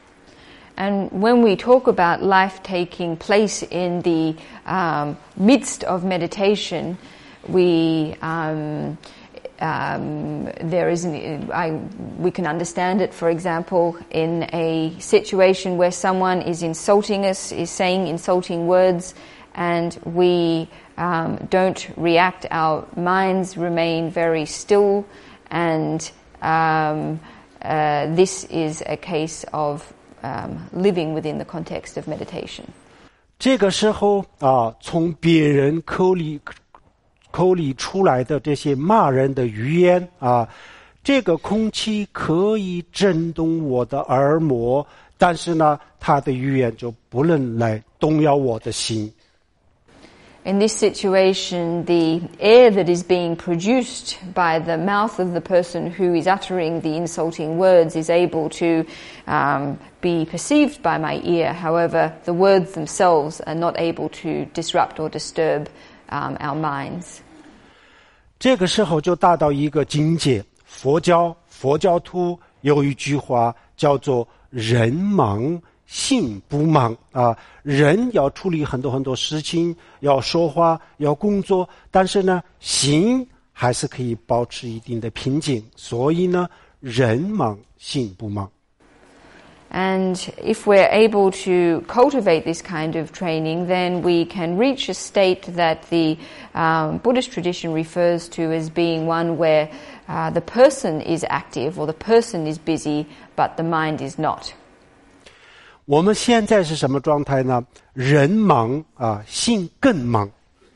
And when we talk about life taking place in the um, midst of meditation, we um, Um, there is, an, I, we can understand it, for example, in a situation where someone is insulting us, is saying insulting words, and we um, don't react. Our minds remain very still, and um, uh, this is a case of um, living within the context of meditation. 这个时候啊，从别人口里。口里出来的这些骂人的语言啊，这个空气可以震动我的耳膜，但是呢，他的语言就不能来动摇我的心。 In this situation, the air that is being produced by the mouth of the person who is uttering the insulting words is able to um, be perceived by my ear. However, the words themselves are not able to disrupt or disturb um, our minds. 这个时候就达到一个境界。佛教佛教徒有一句话叫做“人忙心不忙”啊，人要处理很多很多事情，要说话，要工作，但是呢，心还是可以保持一定的平静。所以呢，人忙心不忙。 And if we're able to cultivate this kind of training, then we can reach a state that the um, Buddhist tradition refers to as being one where uh, the person is active or the person is busy, but the mind is not. 我们现在是什么状态呢？人忙啊，心更忙。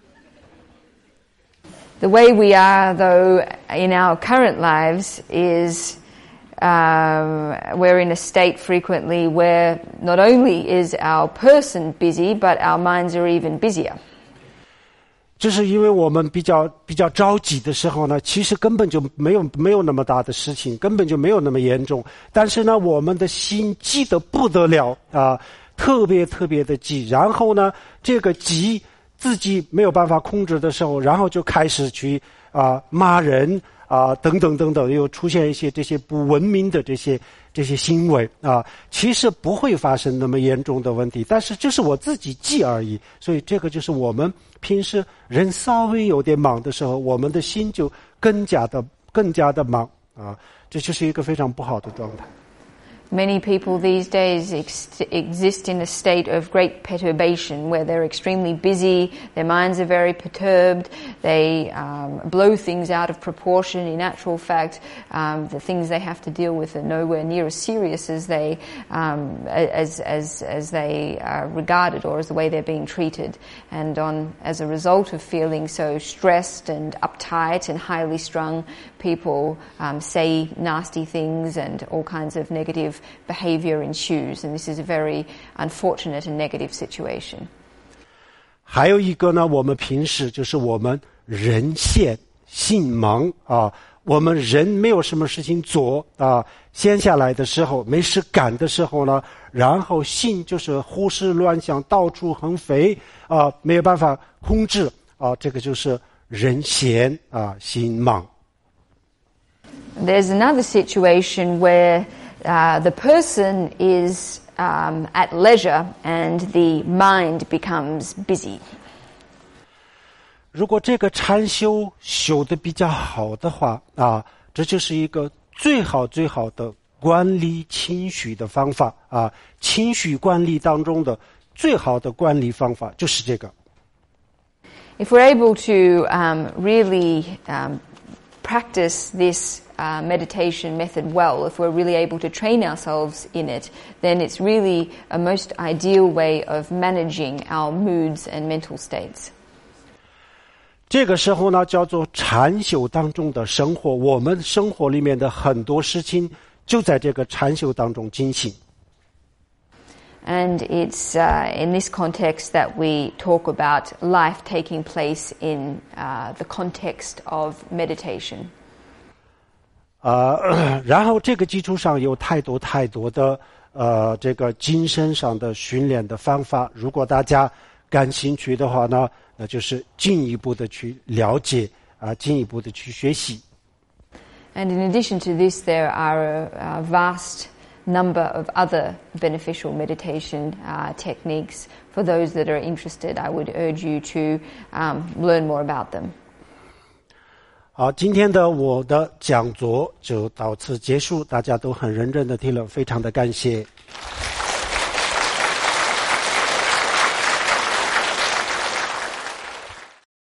The way we are, though, in our current lives is Um, we're in a state frequently where not only is our person busy, but our minds are even busier. 这是因为我们比较比较着急的时候呢，其实根本就没有没有那么大的事情，根本就没有那么严重。但是呢，我们的心急得不得了啊，特别特别的急。然后呢，这个急自己没有办法控制的时候，然后就开始去啊骂人。啊，等等等等，又出现一些这些不文明的这些这些行为啊，其实不会发生那么严重的问题，但是这是我自己记而已。所以这个就是我们平时人稍微有点忙的时候，我们的心就更加的更加的忙啊，这就是一个非常不好的状态。 Many people these days ex- exist in a state of great perturbation where they're extremely busy, their minds are very perturbed, they um, blow things out of proportion. In actual fact, um, the things they have to deal with are nowhere near as serious as they, um, as, as, as they are regarded or as the way they're being treated. And on, as a result of feeling so stressed and uptight and highly strung, people um, say nasty things and all kinds of negative behavior ensues, and this is a very unfortunate and negative situation. 还有一个呢，我们平时就是我们人闲心忙啊，我们人没有什么事情做啊，闲下来的时候没事干的时候呢，然后心就是胡思乱想，到处横飞啊，没有办法控制啊，这个就是人闲啊，心忙。 There's another situation where uh, the person is um, at leisure and the mind becomes busy. 如果这个禅修修得比较好的话啊，这就是一个最好最好的管理情绪的方法啊，情绪管理当中的最好的管理方法就是这个。 If we're able to um, really um, practice this Uh, meditation method well, if we're really able to train ourselves in it, then it's really a most ideal way of managing our moods and mental states. 这个时候呢，叫做禅修当中的生活，我们生活里面的很多事情就在这个禅修当中进行。 And it's uh, in this context that we talk about life taking place in uh, the context of meditation. 呃，然后这个基础上有太多太多的呃这个精神上的训练的方法，如果大家感兴趣的话呢，那就是进一步的去了解啊，进一步的去学习。 And in addition to this, there are a, a vast number of other beneficial meditation uh, techniques. For those that are interested, I would urge you to um, learn more about them. 好，今天的我的讲座就到此结束，大家都很认真的听了，非常的感谢。